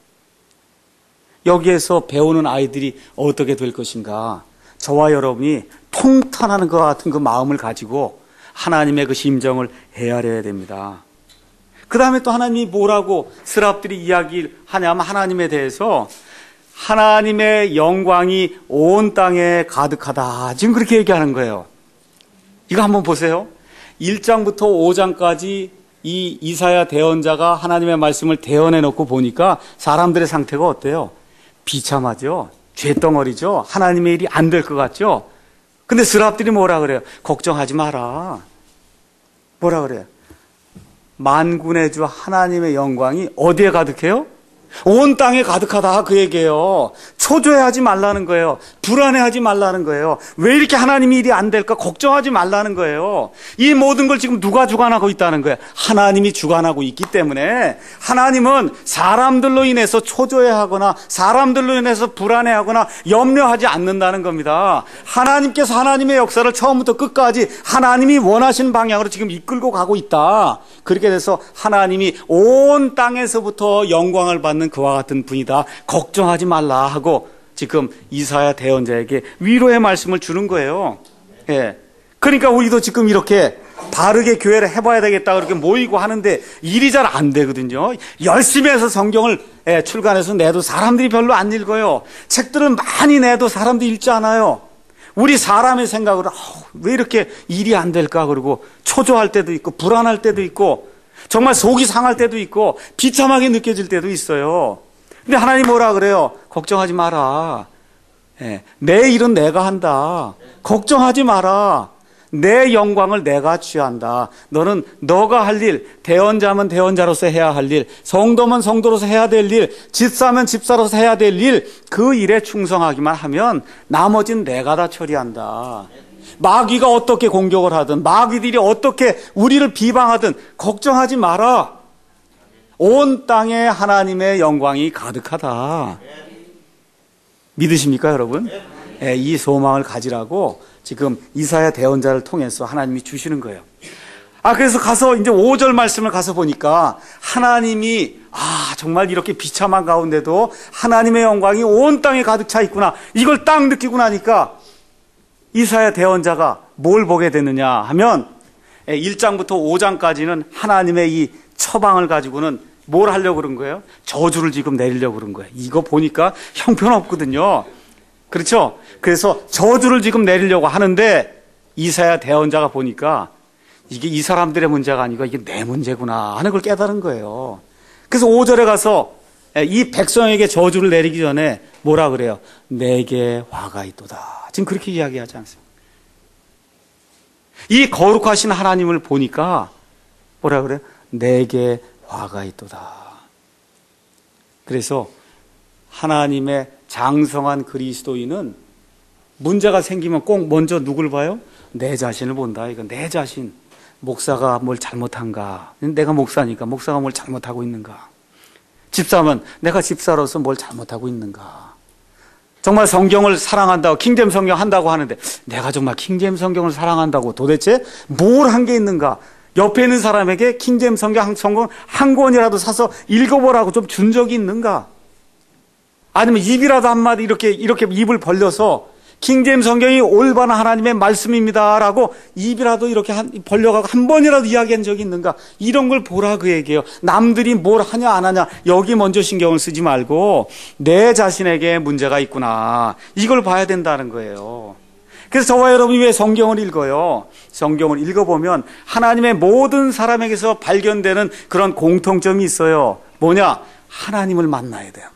여기에서 배우는 아이들이 어떻게 될 것인가, 저와 여러분이 통탄하는 것 같은 그 마음을 가지고 하나님의 그 심정을 헤아려야 됩니다. 그 다음에 또 하나님이 뭐라고 스랍들이 이야기하냐면 하나님에 대해서 하나님의 영광이 온 땅에 가득하다, 지금 그렇게 얘기하는 거예요. 이거 한번 보세요. 1장부터 5장까지 이 이사야 대언자가 하나님의 말씀을 대언해 놓고 보니까 사람들의 상태가 어때요? 비참하죠. 죄덩어리죠. 하나님의 일이 안 될 것 같죠. 근데 스랍들이 뭐라 그래요? 걱정하지 마라. 뭐라 그래요? 만군의 주 하나님의 영광이 어디에 가득해요? 온 땅에 가득하다, 그 얘기예요. 초조해하지 말라는 거예요. 불안해하지 말라는 거예요. 왜 이렇게 하나님이 일이 안 될까 걱정하지 말라는 거예요. 이 모든 걸 지금 누가 주관하고 있다는 거예요. 하나님이 주관하고 있기 때문에 하나님은 사람들로 인해서 초조해하거나 사람들로 인해서 불안해하거나 염려하지 않는다는 겁니다. 하나님께서 하나님의 역사를 처음부터 끝까지 하나님이 원하신 방향으로 지금 이끌고 가고 있다. 그렇게 돼서 하나님이 온 땅에서부터 영광을 받는 그와 같은 분이다. 걱정하지 말라 하고 지금 이사야 대언자에게 위로의 말씀을 주는 거예요. 예. 그러니까 우리도 지금 이렇게 바르게 교회를 해봐야 되겠다 그렇게 모이고 하는데 일이 잘 안 되거든요. 열심히 해서 성경을 출간해서 내도 사람들이 별로 안 읽어요. 책들은 많이 내도 사람들이 읽지 않아요. 우리 사람의 생각으로 왜 이렇게 일이 안 될까 그러고 초조할 때도 있고 불안할 때도 있고 정말 속이 상할 때도 있고 비참하게 느껴질 때도 있어요. 근데 하나님 뭐라 그래요? 걱정하지 마라. 내 일은 내가 한다. 걱정하지 마라. 내 영광을 내가 취한다. 너는 너가 할 일, 대언자면 대언자로서 해야 할 일, 성도면 성도로서 해야 될 일, 집사면 집사로서 해야 될 일, 그 일에 충성하기만 하면 나머지는 내가 다 처리한다. 마귀가 어떻게 공격을 하든 마귀들이 어떻게 우리를 비방하든 걱정하지 마라. 온 땅에 하나님의 영광이 가득하다. 믿으십니까 여러분? 이 소망을 가지라고 지금 이사야 대언자를 통해서 하나님이 주시는 거예요. 그래서 가서 이제 5절 말씀을 가서 보니까 하나님이 정말 이렇게 비참한 가운데도 하나님의 영광이 온 땅에 가득 차 있구나. 이걸 딱 느끼고 나니까 이사야 대언자가 뭘 보게 됐느냐 하면 1장부터 5장까지는 하나님의 이 처방을 가지고는 뭘 하려고 그런 거예요? 저주를 지금 내리려고 그런 거예요. 이거 보니까 형편없거든요. 그렇죠? 그래서 저주를 지금 내리려고 하는데 이사야 대언자가 보니까 이게 이 사람들의 문제가 아니고 이게 내 문제구나 하는 걸 깨달은 거예요. 그래서 5절에 가서 이 백성에게 저주를 내리기 전에 뭐라 그래요? 내게 화가 있도다. 지금 그렇게 이야기하지 않습니까? 이 거룩하신 하나님을 보니까 뭐라 그래요? 내게 화가 있도다. 그래서 하나님의 장성한 그리스도인은 문제가 생기면 꼭 먼저 누굴 봐요? 내 자신을 본다. 이거 내 자신. 목사가 뭘 잘못한가? 내가 목사니까 목사가 뭘 잘못하고 있는가? 집사면 내가 집사로서 뭘 잘못하고 있는가? 정말 성경을 사랑한다고 킹제임스 성경 한다고 하는데 내가 정말 킹제임스 성경을 사랑한다고 도대체 뭘 한 게 있는가? 옆에 있는 사람에게 킹제임스 성경 한 권이라도 사서 읽어보라고 좀 준 적이 있는가? 아니면 입이라도 한마디 이렇게 입을 벌려서 킹제임스 성경이 올바른 하나님의 말씀입니다라고 입이라도 이렇게 벌려가고 한 번이라도 이야기한 적이 있는가? 이런 걸 보라 그 얘기예요. 남들이 뭘 하냐 안 하냐 여기 먼저 신경을 쓰지 말고 내 자신에게 문제가 있구나. 이걸 봐야 된다는 거예요. 그래서 저와 여러분이 왜 성경을 읽어요? 성경을 읽어보면 하나님의 모든 사람에게서 발견되는 그런 공통점이 있어요. 뭐냐? 하나님을 만나야 돼요.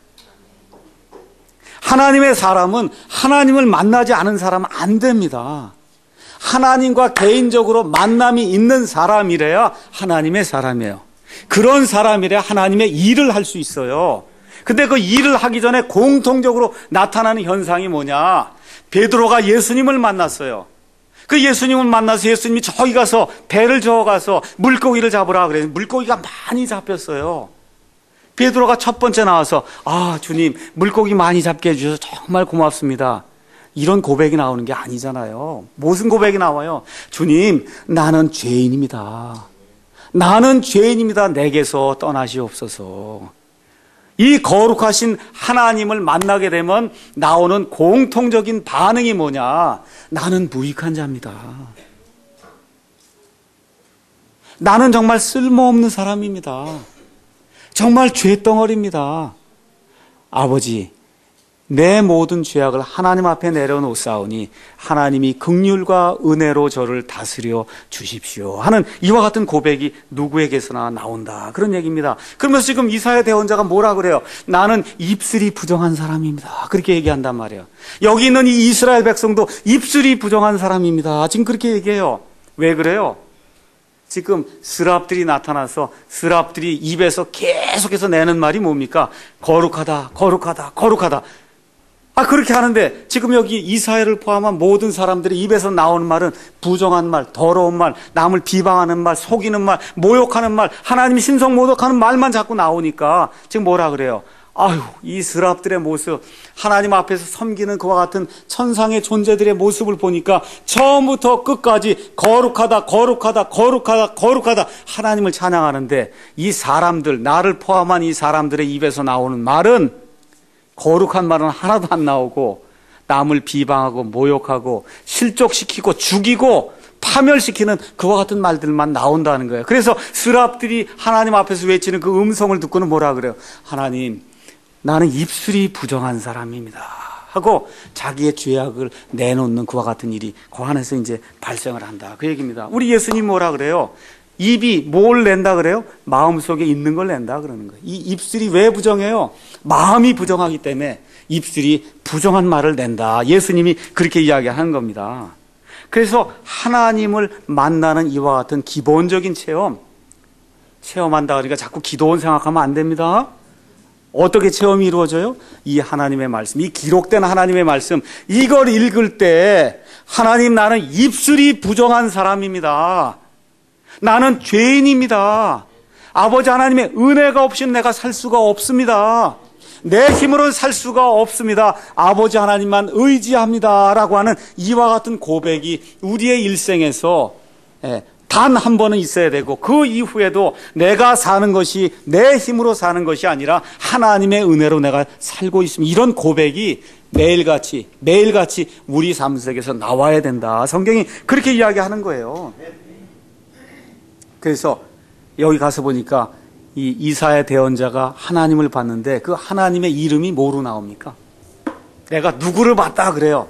하나님의 사람은 하나님을 만나지 않은 사람은 안 됩니다. 하나님과 개인적으로 만남이 있는 사람이래야 하나님의 사람이에요. 그런 사람이래야 하나님의 일을 할 수 있어요. 근데 그 일을 하기 전에 공통적으로 나타나는 현상이 뭐냐? 베드로가 예수님을 만났어요. 그 예수님을 만나서 예수님이 저기 가서 배를 저어가서 물고기를 잡으라 그래서 물고기가 많이 잡혔어요. 베드로가 첫 번째 나와서 주님 물고기 많이 잡게 해주셔서 정말 고맙습니다. 이런 고백이 나오는 게 아니잖아요. 무슨 고백이 나와요? 주님 나는 죄인입니다. 나는 죄인입니다. 내게서 떠나시옵소서. 이 거룩하신 하나님을 만나게 되면 나오는 공통적인 반응이 뭐냐? 나는 무익한 자입니다. 나는 정말 쓸모없는 사람입니다. 정말 죄덩어리입니다. 아버지, 내 모든 죄악을 하나님 앞에 내려놓사오니 하나님이 긍휼과 은혜로 저를 다스려 주십시오 하는 이와 같은 고백이 누구에게서나 나온다. 그런 얘기입니다. 그러면서 지금 이사야 대언자가 뭐라 그래요? 나는 입술이 부정한 사람입니다. 그렇게 얘기한단 말이에요. 여기 있는 이 이스라엘 백성도 입술이 부정한 사람입니다. 지금 그렇게 얘기해요. 왜 그래요? 지금 스랍들이 나타나서 스랍들이 입에서 계속해서 내는 말이 뭡니까? 거룩하다, 거룩하다, 거룩하다. 그렇게 하는데 지금 여기 이사야를 포함한 모든 사람들의 입에서 나오는 말은 부정한 말, 더러운 말, 남을 비방하는 말, 속이는 말, 모욕하는 말, 하나님이 신성모독하는 말만 자꾸 나오니까 지금 뭐라 그래요? 이 스랍들의 모습, 하나님 앞에서 섬기는 그와 같은 천상의 존재들의 모습을 보니까 처음부터 끝까지 거룩하다, 거룩하다, 거룩하다, 거룩하다 하나님을 찬양하는데 이 사람들, 나를 포함한 이 사람들의 입에서 나오는 말은 거룩한 말은 하나도 안 나오고 남을 비방하고 모욕하고 실족시키고 죽이고 파멸시키는 그와 같은 말들만 나온다는 거예요. 그래서 스랍들이 하나님 앞에서 외치는 그 음성을 듣고는 뭐라 그래요? 하나님, 나는 입술이 부정한 사람입니다 하고 자기의 죄악을 내놓는 그와 같은 일이 그 안에서 이제 발생을 한다, 그 얘기입니다. 우리 예수님 뭐라 그래요? 입이 뭘 낸다 그래요? 마음속에 있는 걸 낸다 그러는 거예요. 이 입술이 왜 부정해요? 마음이 부정하기 때문에 입술이 부정한 말을 낸다. 예수님이 그렇게 이야기하는 겁니다. 그래서 하나님을 만나는 이와 같은 기본적인 체험한다 그러니까 자꾸 기도원 생각하면 안 됩니다. 어떻게 체험이 이루어져요? 이 하나님의 말씀, 이 기록된 하나님의 말씀, 이걸 읽을 때 하나님, 나는 입술이 부정한 사람입니다. 나는 죄인입니다. 아버지 하나님의 은혜가 없이는 내가 살 수가 없습니다. 내 힘으로는 살 수가 없습니다. 아버지 하나님만 의지합니다 라고 하는 이와 같은 고백이 우리의 일생에서 단 한 번은 있어야 되고, 그 이후에도 내가 사는 것이 내 힘으로 사는 것이 아니라 하나님의 은혜로 내가 살고 있습니다, 이런 고백이 매일같이 우리 삶 속에서 나와야 된다. 성경이 그렇게 이야기하는 거예요. 그래서 여기 가서 보니까 이 이사야 대언자가 하나님을 봤는데 그 하나님의 이름이 뭐로 나옵니까? 내가 누구를 봤다 그래요.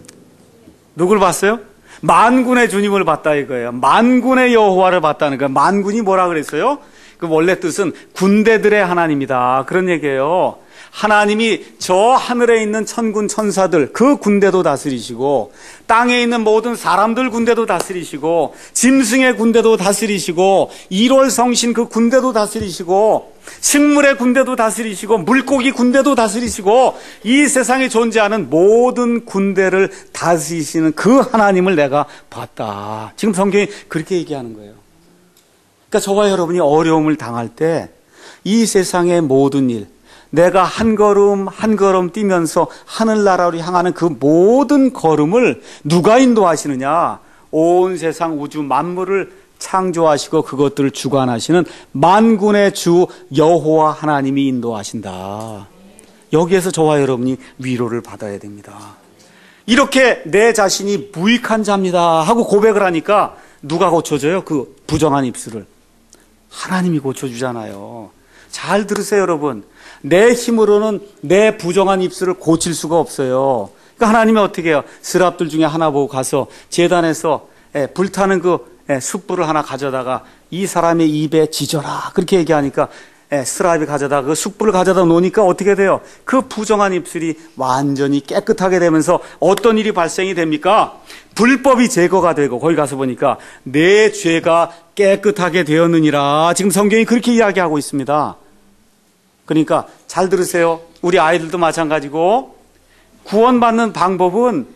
누구를 봤어요? 만군의 주님을 봤다 이거예요. 만군의 여호와를 봤다는 거예요. 만군이 뭐라 그랬어요? 그 원래 뜻은 군대들의 하나님이다, 그런 얘기예요. 하나님이 저 하늘에 있는 천군 천사들 그 군대도 다스리시고, 땅에 있는 모든 사람들 군대도 다스리시고, 짐승의 군대도 다스리시고, 1월 성신 그 군대도 다스리시고, 식물의 군대도 다스리시고, 물고기 군대도 다스리시고, 이 세상에 존재하는 모든 군대를 다스리시는 그 하나님을 내가 봤다. 지금 성경이 그렇게 얘기하는 거예요. 그러니까 저와 여러분이 어려움을 당할 때 이 세상의 모든 일, 내가 한 걸음 한 걸음 뛰면서 하늘나라로 향하는 그 모든 걸음을 누가 인도하시느냐? 온 세상 우주 만물을 창조하시고 그것들을 주관하시는 만군의 주 여호와 하나님이 인도하신다. 여기에서 저와 여러분이 위로를 받아야 됩니다. 이렇게 내 자신이 무익한 자입니다 하고 고백을 하니까 누가 고쳐줘요? 그 부정한 입술을 하나님이 고쳐주잖아요. 잘 들으세요, 여러분. 내 힘으로는 내 부정한 입술을 고칠 수가 없어요. 그러니까 하나님이 어떻게 해요? 스랍들 중에 하나 보고 가서 제단에서 불타는 그 숯불을 하나 가져다가 이 사람의 입에 지져라, 그렇게 얘기하니까 스랍이 가져다 그 숯불을 가져다 놓으니까 어떻게 돼요? 그 부정한 입술이 완전히 깨끗하게 되면서 어떤 일이 발생이 됩니까? 불법이 제거가 되고, 거기 가서 보니까 내 죄가 깨끗하게 되었느니라. 지금 성경이 그렇게 이야기하고 있습니다. 그러니까 잘 들으세요. 우리 아이들도 마찬가지고, 구원받는 방법은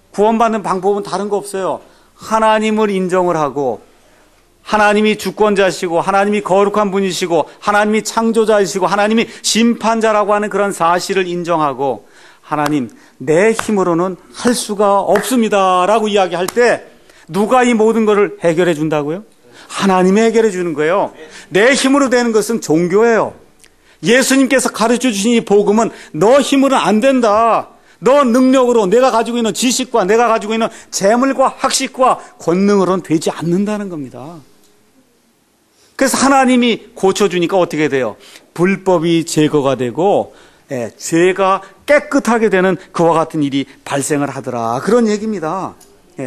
다른 거 없어요. 하나님을 인정을 하고, 하나님이 주권자시고, 하나님이 거룩한 분이시고, 하나님이 창조자이시고, 하나님이 심판자라고 하는 그런 사실을 인정하고, 하나님, 내 힘으로는 할 수가 없습니다 라고 이야기할 때 누가 이 모든 것을 해결해 준다고요? 하나님이 해결해 주는 거예요. 내 힘으로 되는 것은 종교예요. 예수님께서 가르쳐 주신 이 복음은 너 힘으로는 안 된다. 너 능력으로, 내가 가지고 있는 지식과 내가 가지고 있는 재물과 학식과 권능으로는 되지 않는다는 겁니다. 그래서 하나님이 고쳐주니까 어떻게 돼요? 불법이 제거가 되고 죄가 깨끗하게 되는 그와 같은 일이 발생을 하더라, 그런 얘기입니다.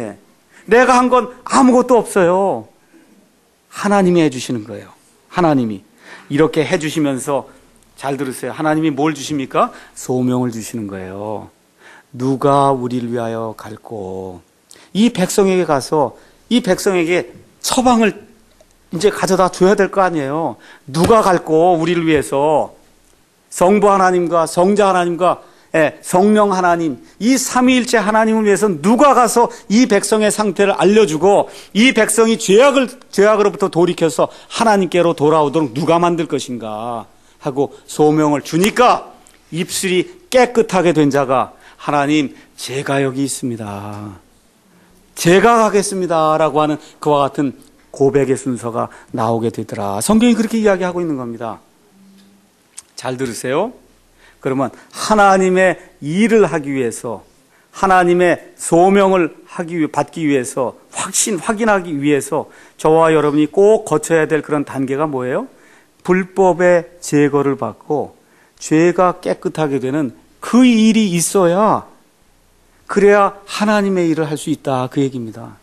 내가 한 건 아무것도 없어요. 하나님이 해주시는 거예요. 하나님이 이렇게 해주시면서, 잘 들으세요. 하나님이 뭘 주십니까? 소명을 주시는 거예요. 누가 우리를 위하여 갈고, 이 백성에게 가서 이 백성에게 처방을 이제 가져다 줘야 될 거 아니에요. 누가 갈고 우리를 위해서? 성부 하나님과 성자 하나님과 성령 하나님, 이 삼위일체 하나님을 위해서 누가 가서 이 백성의 상태를 알려주고 이 백성이 죄악으로부터 돌이켜서 하나님께로 돌아오도록 누가 만들 것인가 하고 소명을 주니까 입술이 깨끗하게 된 자가 하나님, 제가 여기 있습니다, 제가 가겠습니다 라고 하는 그와 같은 고백의 순서가 나오게 되더라. 성경이 그렇게 이야기하고 있는 겁니다. 잘 들으세요. 그러면 하나님의 일을 하기 위해서, 하나님의 소명을 받기 위해서, 확인하기 위해서 저와 여러분이 꼭 거쳐야 될 그런 단계가 뭐예요? 불법의 제거를 받고 죄가 깨끗하게 되는 그 일이 있어야, 그래야 하나님의 일을 할 수 있다, 그 얘기입니다.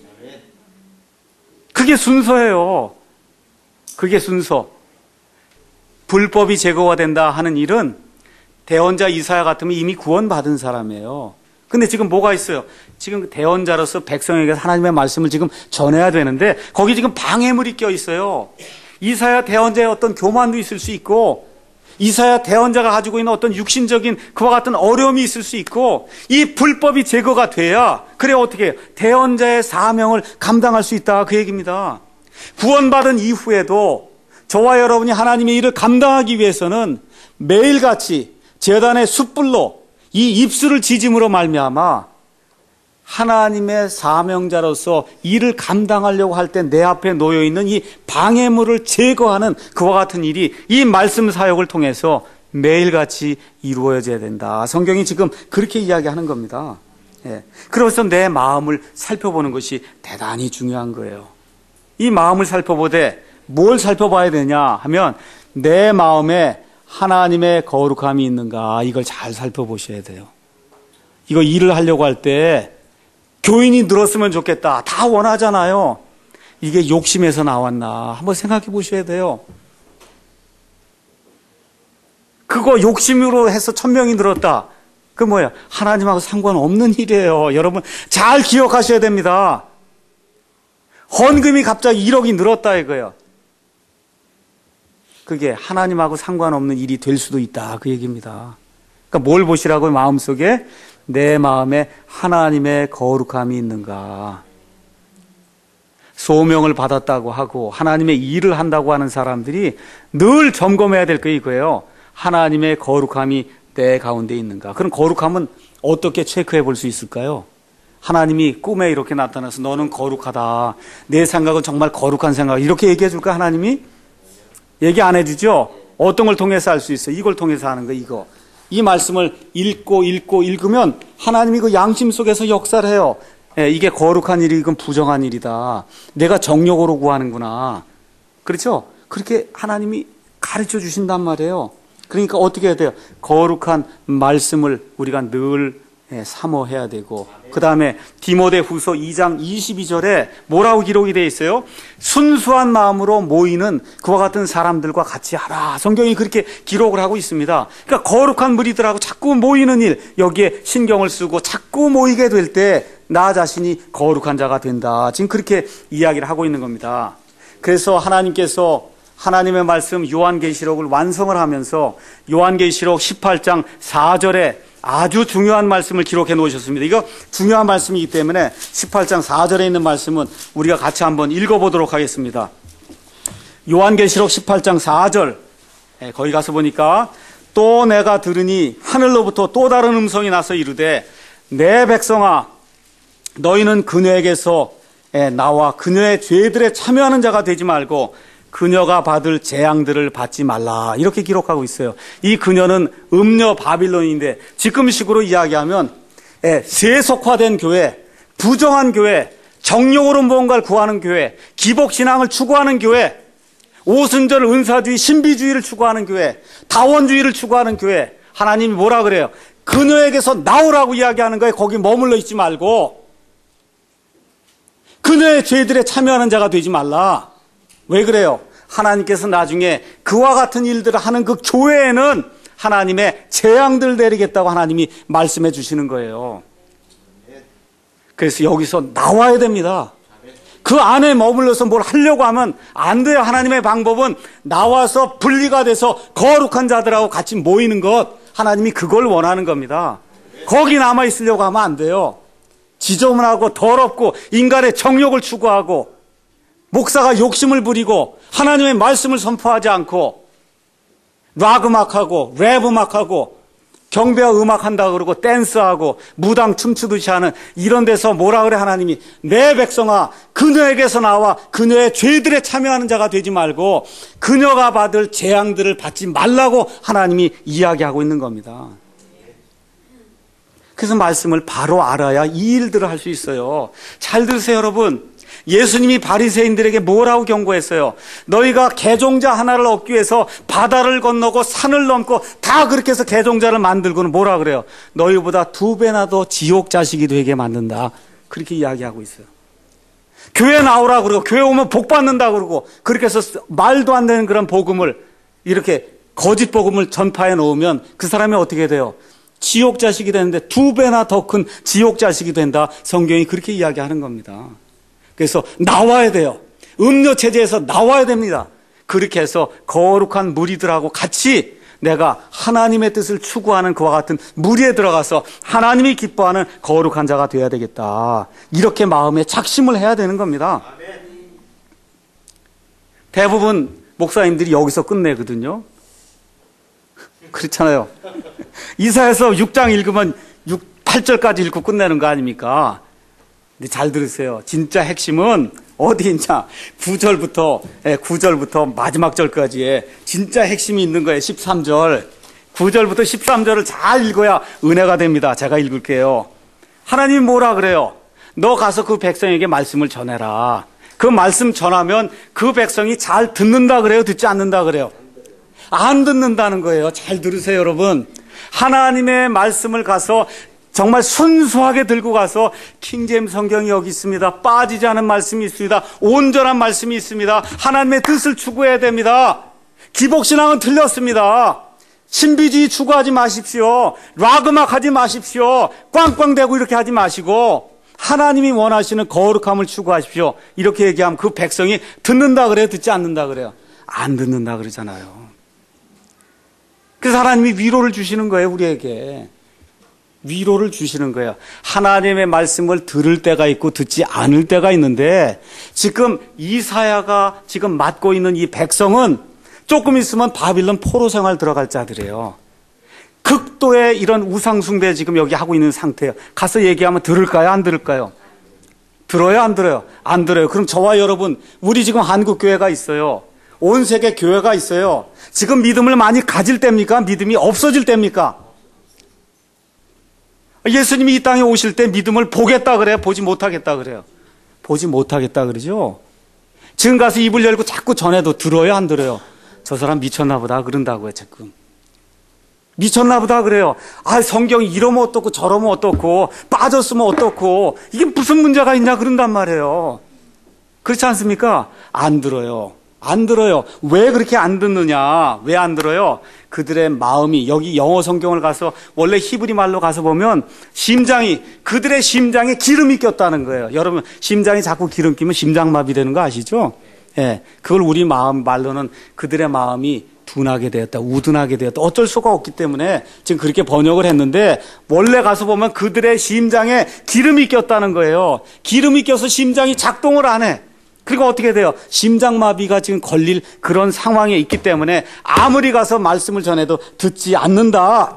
그게 순서예요. 그게 순서. 불법이 제거가 된다 하는 일은 대언자 이사야 같으면 이미 구원받은 사람이에요. 근데 지금 뭐가 있어요? 지금 대언자로서 백성에게 하나님의 말씀을 지금 전해야 되는데 거기 지금 방해물이 껴 있어요. 이사야 대언자의 어떤 교만도 있을 수 있고, 이사야 대언자가 가지고 있는 어떤 육신적인 그와 같은 어려움이 있을 수 있고, 이 불법이 제거가 돼야, 그래 어떻게 해요? 대언자의 사명을 감당할 수 있다, 그 얘기입니다. 구원받은 이후에도 저와 여러분이 하나님의 일을 감당하기 위해서는 매일같이 제단의 숯불로 이 입술을 지짐으로 말미암아 하나님의 사명자로서 일을 감당하려고 할 때 내 앞에 놓여있는 이 방해물을 제거하는 그와 같은 일이 이 말씀 사역을 통해서 매일같이 이루어져야 된다. 성경이 지금 그렇게 이야기하는 겁니다. 그래서 내 마음을 살펴보는 것이 대단히 중요한 거예요. 이 마음을 살펴보되 뭘 살펴봐야 되냐 하면 내 마음에 하나님의 거룩함이 있는가, 이걸 잘 살펴보셔야 돼요. 이거 일을 하려고 할 때 교인이 늘었으면 좋겠다, 다 원하잖아요. 이게 욕심에서 나왔나 한번 생각해 보셔야 돼요. 그거 욕심으로 해서 1000명이 늘었다, 그 뭐야? 하나님하고 상관없는 일이에요. 여러분 잘 기억하셔야 됩니다. 헌금이 갑자기 1억이 늘었다 이거예요. 그게 하나님하고 상관없는 일이 될 수도 있다, 그 얘기입니다. 그러니까 뭘 보시라고요? 마음속에 내 마음에 하나님의 거룩함이 있는가. 소명을 받았다고 하고 하나님의 일을 한다고 하는 사람들이 늘 점검해야 될 거 이거예요. 하나님의 거룩함이 내 가운데 있는가. 그럼 거룩함은 어떻게 체크해 볼 수 있을까요? 하나님이 꿈에 이렇게 나타나서 너는 거룩하다, 내 생각은 정말 거룩한 생각, 이렇게 얘기해 줄까? 하나님이 얘기 안 해주죠. 어떤 걸 통해서 알 수 있어요? 이걸 통해서 하는 거, 이거. 이 말씀을 읽으면 하나님이 그 양심 속에서 역사를 해요. 이게 거룩한 일이, 이건 부정한 일이다, 내가 정욕으로 구하는구나, 그렇죠? 그렇게 하나님이 가르쳐 주신단 말이에요. 그러니까 어떻게 해야 돼요? 거룩한 말씀을 우리가 늘 사모해야 되고, 그 다음에 디모데후서 2장 22절에 뭐라고 기록이 되어 있어요? 순수한 마음으로 모이는 그와 같은 사람들과 같이 하라. 성경이 그렇게 기록을 하고 있습니다. 그러니까 거룩한 무리들하고 자꾸 모이는 일, 여기에 신경을 쓰고 자꾸 모이게 될 때 나 자신이 거룩한 자가 된다, 지금 그렇게 이야기를 하고 있는 겁니다. 그래서 하나님께서 하나님의 말씀 요한계시록을 완성을 하면서 요한계시록 18장 4절에 아주 중요한 말씀을 기록해 놓으셨습니다. 이거 중요한 말씀이기 때문에 18장 4절에 있는 말씀은 우리가 같이 한번 읽어보도록 하겠습니다. 요한계시록 18장 4절, 거기 가서 보니까 또 내가 들으니 하늘로부터 또 다른 음성이 나서 이르되 내 백성아, 너희는 그녀에게서 나와 그녀의 죄들에 참여하는 자가 되지 말고 그녀가 받을 재앙들을 받지 말라, 이렇게 기록하고 있어요. 이 그녀는 음녀 바빌론인데 지금식으로 이야기하면 세속화된 교회, 부정한 교회, 정욕으로 무언가를 구하는 교회, 기복신앙을 추구하는 교회, 오순절 은사주의, 신비주의를 추구하는 교회, 다원주의를 추구하는 교회, 하나님이 뭐라 그래요? 그녀에게서 나오라고 이야기하는 거예요. 거기 머물러 있지 말고 그녀의 죄들에 참여하는 자가 되지 말라. 왜 그래요? 하나님께서 나중에 그와 같은 일들을 하는 그 교회에는 하나님의 재앙들 내리겠다고 하나님이 말씀해 주시는 거예요. 그래서 여기서 나와야 됩니다. 그 안에 머물러서 뭘 하려고 하면 안 돼요. 하나님의 방법은 나와서 분리가 돼서 거룩한 자들하고 같이 모이는 것, 하나님이 그걸 원하는 겁니다. 거기 남아 있으려고 하면 안 돼요. 지저분하고 더럽고 인간의 정욕을 추구하고 목사가 욕심을 부리고 하나님의 말씀을 선포하지 않고 락 음악하고 랩 음악하고 경배와 음악한다고 그러고 댄스하고 무당 춤추듯이 하는 이런 데서 뭐라 그래 하나님이 내 백성아 그녀에게서 나와 그녀의 죄들에 참여하는 자가 되지 말고 그녀가 받을 재앙들을 받지 말라고 하나님이 이야기하고 있는 겁니다. 그래서 말씀을 바로 알아야 이 일들을 할 수 있어요. 잘 들으세요 여러분. 예수님이 바리새인들에게 뭐라고 경고했어요? 너희가 개종자 하나를 얻기 위해서 바다를 건너고 산을 넘고 다 그렇게 해서 개종자를 만들고는 뭐라 그래요? 너희보다 2배나 더 지옥 자식이 되게 만든다. 그렇게 이야기하고 있어요. 교회 나오라 그러고 교회 오면 복 받는다 그러고 그렇게 해서 말도 안 되는 그런 복음을 이렇게 거짓 복음을 전파해 놓으면 그 사람이 어떻게 돼요? 지옥 자식이 되는데 2배나 더 큰 지옥 자식이 된다. 성경이 그렇게 이야기하는 겁니다. 그래서 나와야 돼요. 음료 체제에서 나와야 됩니다. 그렇게 해서 거룩한 무리들하고 같이 내가 하나님의 뜻을 추구하는 그와 같은 무리에 들어가서 하나님이 기뻐하는 거룩한 자가 되어야 되겠다. 이렇게 마음에 작심을 해야 되는 겁니다. 대부분 목사님들이 여기서 끝내거든요. 그렇잖아요. 이사야서 6장 읽으면 8절까지 읽고 끝내는 거 아닙니까? 근데 잘 들으세요. 진짜 핵심은 어디 있냐? 9절부터 마지막 절까지의 진짜 핵심이 있는 거예요. 13절. 9절부터 13절을 잘 읽어야 은혜가 됩니다. 제가 읽을게요. 하나님이 뭐라 그래요? 너 가서 그 백성에게 말씀을 전해라. 그 말씀 전하면 그 백성이 잘 듣는다 그래요? 듣지 않는다 그래요? 안 듣는다는 거예요. 잘 들으세요, 여러분. 하나님의 말씀을 가서 정말 순수하게 들고 가서 킹제임스 성경이 여기 있습니다. 빠지지 않은 말씀이 있습니다. 온전한 말씀이 있습니다. 하나님의 뜻을 추구해야 됩니다. 기복신앙은 틀렸습니다. 신비주의 추구하지 마십시오. 락 음악 하지 마십시오. 꽝꽝대고 이렇게 하지 마시고 하나님이 원하시는 거룩함을 추구하십시오. 이렇게 얘기하면 그 백성이 듣는다 그래요? 듣지 않는다 그래요? 안 듣는다 그러잖아요. 그래서 하나님이 위로를 주시는 거예요, 우리에게. 위로를 주시는 거예요. 하나님의 말씀을 들을 때가 있고 듣지 않을 때가 있는데 지금 이사야가 지금 맡고 있는 이 백성은 조금 있으면 바빌론 포로 생활 들어갈 자들이에요. 극도의 이런 우상숭배 지금 여기 하고 있는 상태예요. 가서 얘기하면 들을까요? 안 들을까요? 들어요? 안 들어요? 안 들어요. 그럼 저와 여러분, 우리 지금 한국교회가 있어요. 온 세계 교회가 있어요. 지금 믿음을 많이 가질 때입니까? 믿음이 없어질 때입니까? 예수님이 이 땅에 오실 때 믿음을 보겠다 그래요? 보지 못하겠다 그래요? 보지 못하겠다 그러죠? 지금 가서 입을 열고 자꾸 전해도 들어요? 안 들어요? 저 사람 미쳤나 보다 그런다고요, 지금. 미쳤나 보다 그래요. 아, 성경이 이러면 어떻고 저러면 어떻고 빠졌으면 어떻고 이게 무슨 문제가 있냐 그런단 말이에요. 그렇지 않습니까? 안 들어요. 안 들어요. 왜 그렇게 안 듣느냐? 왜 안 들어요? 그들의 마음이, 여기 영어 성경을 가서 원래 히브리 말로 가서 보면 그들의 심장에 기름이 꼈다는 거예요. 여러분, 심장이 자꾸 기름 끼면 심장마비 되는 거 아시죠? 예. 그걸 우리 말로는 그들의 마음이 둔하게 되었다, 우둔하게 되었다. 어쩔 수가 없기 때문에 지금 그렇게 번역을 했는데 원래 가서 보면 그들의 심장에 기름이 꼈다는 거예요. 기름이 껴서 심장이 작동을 안 해. 그리고 어떻게 돼요? 심장마비가 지금 걸릴 그런 상황에 있기 때문에 아무리 가서 말씀을 전해도 듣지 않는다.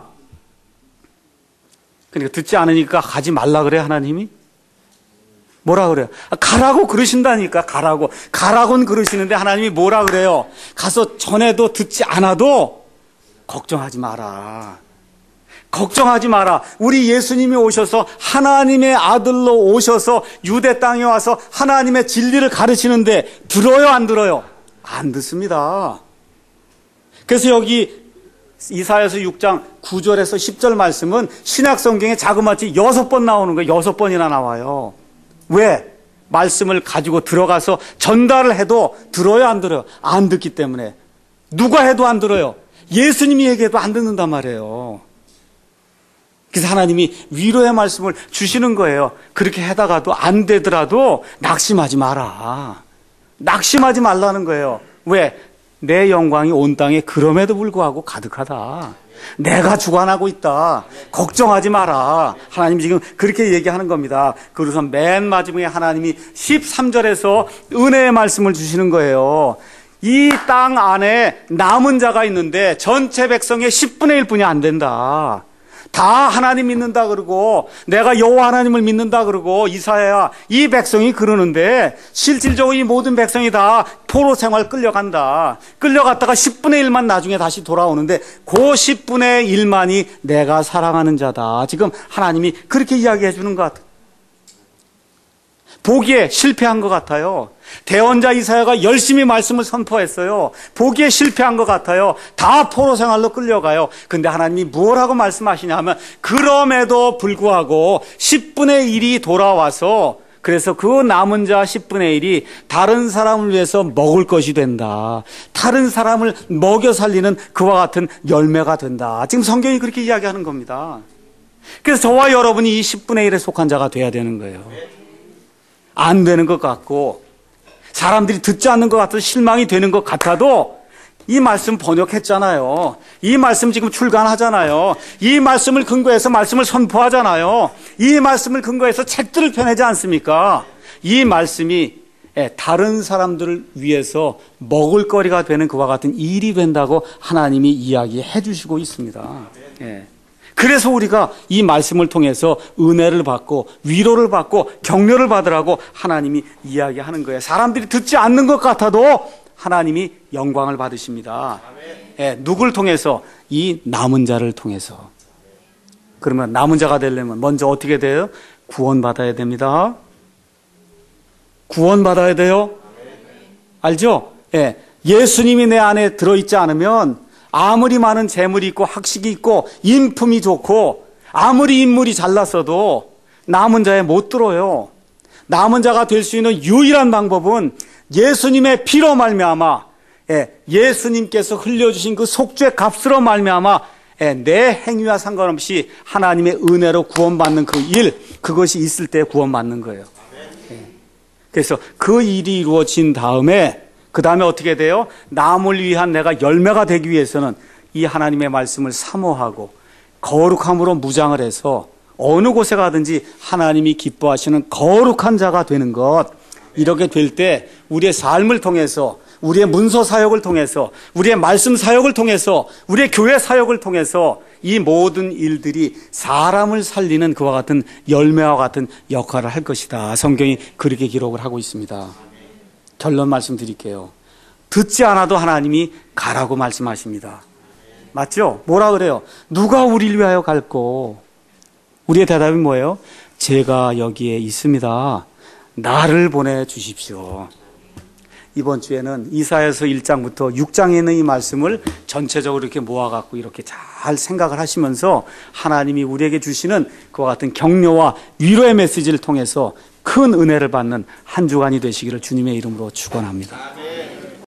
그러니까 듣지 않으니까 가지 말라 그래 하나님이? 뭐라 그래요? 가라고 그러신다니까. 가라고는 그러시는데 하나님이 뭐라 그래요? 가서 전해도 듣지 않아도 걱정하지 마라. 걱정하지 마라. 우리 예수님이 오셔서 하나님의 아들로 오셔서 유대 땅에 와서 하나님의 진리를 가르치는데 들어요, 안 들어요? 안 듣습니다. 그래서 여기 이사야서 6장 9절에서 10절 말씀은 신약 성경에 자그마치 6번 나오는 거예요. 6번이나 나와요. 왜? 말씀을 가지고 들어가서 전달을 해도 들어요, 안 들어요? 안 듣기 때문에. 누가 해도 안 들어요. 예수님이 얘기해도 안 듣는단 말이에요. 그래서 하나님이 위로의 말씀을 주시는 거예요. 그렇게 해다가도 안 되더라도 낙심하지 마라. 낙심하지 말라는 거예요. 왜? 내 영광이 온 땅에 그럼에도 불구하고 가득하다. 내가 주관하고 있다. 걱정하지 마라. 하나님 지금 그렇게 얘기하는 겁니다. 그래서 맨 마지막에 하나님이 13절에서 은혜의 말씀을 주시는 거예요. 이 땅 안에 남은 자가 있는데 전체 백성의 10분의 1뿐이 안 된다. 다 하나님 믿는다 그러고 내가 여호와 하나님을 믿는다 그러고 이사야 이 백성이 그러는데 실질적으로 이 모든 백성이 다 포로 생활 끌려간다. 끌려갔다가 10분의 1만 나중에 다시 돌아오는데 그 10분의 1만이 내가 사랑하는 자다. 지금 하나님이 그렇게 이야기해 주는 것 같아요. 보기에 실패한 것 같아요. 대언자 이사야가 열심히 말씀을 선포했어요. 보기에 실패한 것 같아요. 다 포로 생활로 끌려가요. 근데 하나님이 무엇라고 말씀하시냐 하면 그럼에도 불구하고 10분의 1이 돌아와서 그래서 그 남은 자 10분의 1이 다른 사람을 위해서 먹을 것이 된다. 다른 사람을 먹여 살리는 그와 같은 열매가 된다. 지금 성경이 그렇게 이야기하는 겁니다. 그래서 저와 여러분이 이 10분의 1에 속한 자가 돼야 되는 거예요. 안 되는 것 같고 사람들이 듣지 않는 것 같아서 실망이 되는 것 같아도 이 말씀 번역했잖아요. 이 말씀 지금 출간하잖아요. 이 말씀을 근거해서 말씀을 선포하잖아요. 이 말씀을 근거해서 책들을 펴내지 않습니까? 이 말씀이 다른 사람들을 위해서 먹을거리가 되는 그와 같은 일이 된다고 하나님이 이야기해 주시고 있습니다. 그래서 우리가 이 말씀을 통해서 은혜를 받고 위로를 받고 격려를 받으라고 하나님이 이야기하는 거예요. 사람들이 듣지 않는 것 같아도 하나님이 영광을 받으십니다. 누굴 통해서? 이 남은 자를 통해서. 그러면 남은 자가 되려면 먼저 어떻게 돼요? 구원받아야 됩니다. 구원받아야 돼요. 알죠? 예수님이 내 안에 들어있지 않으면 아무리 많은 재물이 있고 학식이 있고 인품이 좋고 아무리 인물이 잘났어도 남은 자에 못 들어요. 남은 자가 될 수 있는 유일한 방법은 예수님의 피로 말미암아 예수님께서 흘려주신 그 속죄 값으로 말미암아 내 행위와 상관없이 하나님의 은혜로 구원받는 그 일, 그것이 있을 때 구원받는 거예요. 그래서 그 일이 이루어진 다음에 그 다음에 어떻게 돼요? 남을 위한 내가 열매가 되기 위해서는 이 하나님의 말씀을 사모하고 거룩함으로 무장을 해서 어느 곳에 가든지 하나님이 기뻐하시는 거룩한 자가 되는 것. 이렇게 될 때 우리의 삶을 통해서 우리의 문서 사역을 통해서 우리의 말씀 사역을 통해서 우리의 교회 사역을 통해서 이 모든 일들이 사람을 살리는 그와 같은 열매와 같은 역할을 할 것이다. 성경이 그렇게 기록을 하고 있습니다. 결론 말씀드릴게요. 듣지 않아도 하나님이 가라고 말씀하십니다. 맞죠? 뭐라 그래요? 누가 우리를 위하여 갈고? 우리의 대답이 뭐예요? 제가 여기에 있습니다. 나를 보내주십시오. 이번 주에는 이사야서 1장부터 6장에 있는 이 말씀을 전체적으로 이렇게 모아갖고 이렇게 잘 생각을 하시면서 하나님이 우리에게 주시는 그와 같은 격려와 위로의 메시지를 통해서 큰 은혜를 받는 한 주간이 되시기를 주님의 이름으로 축원합니다.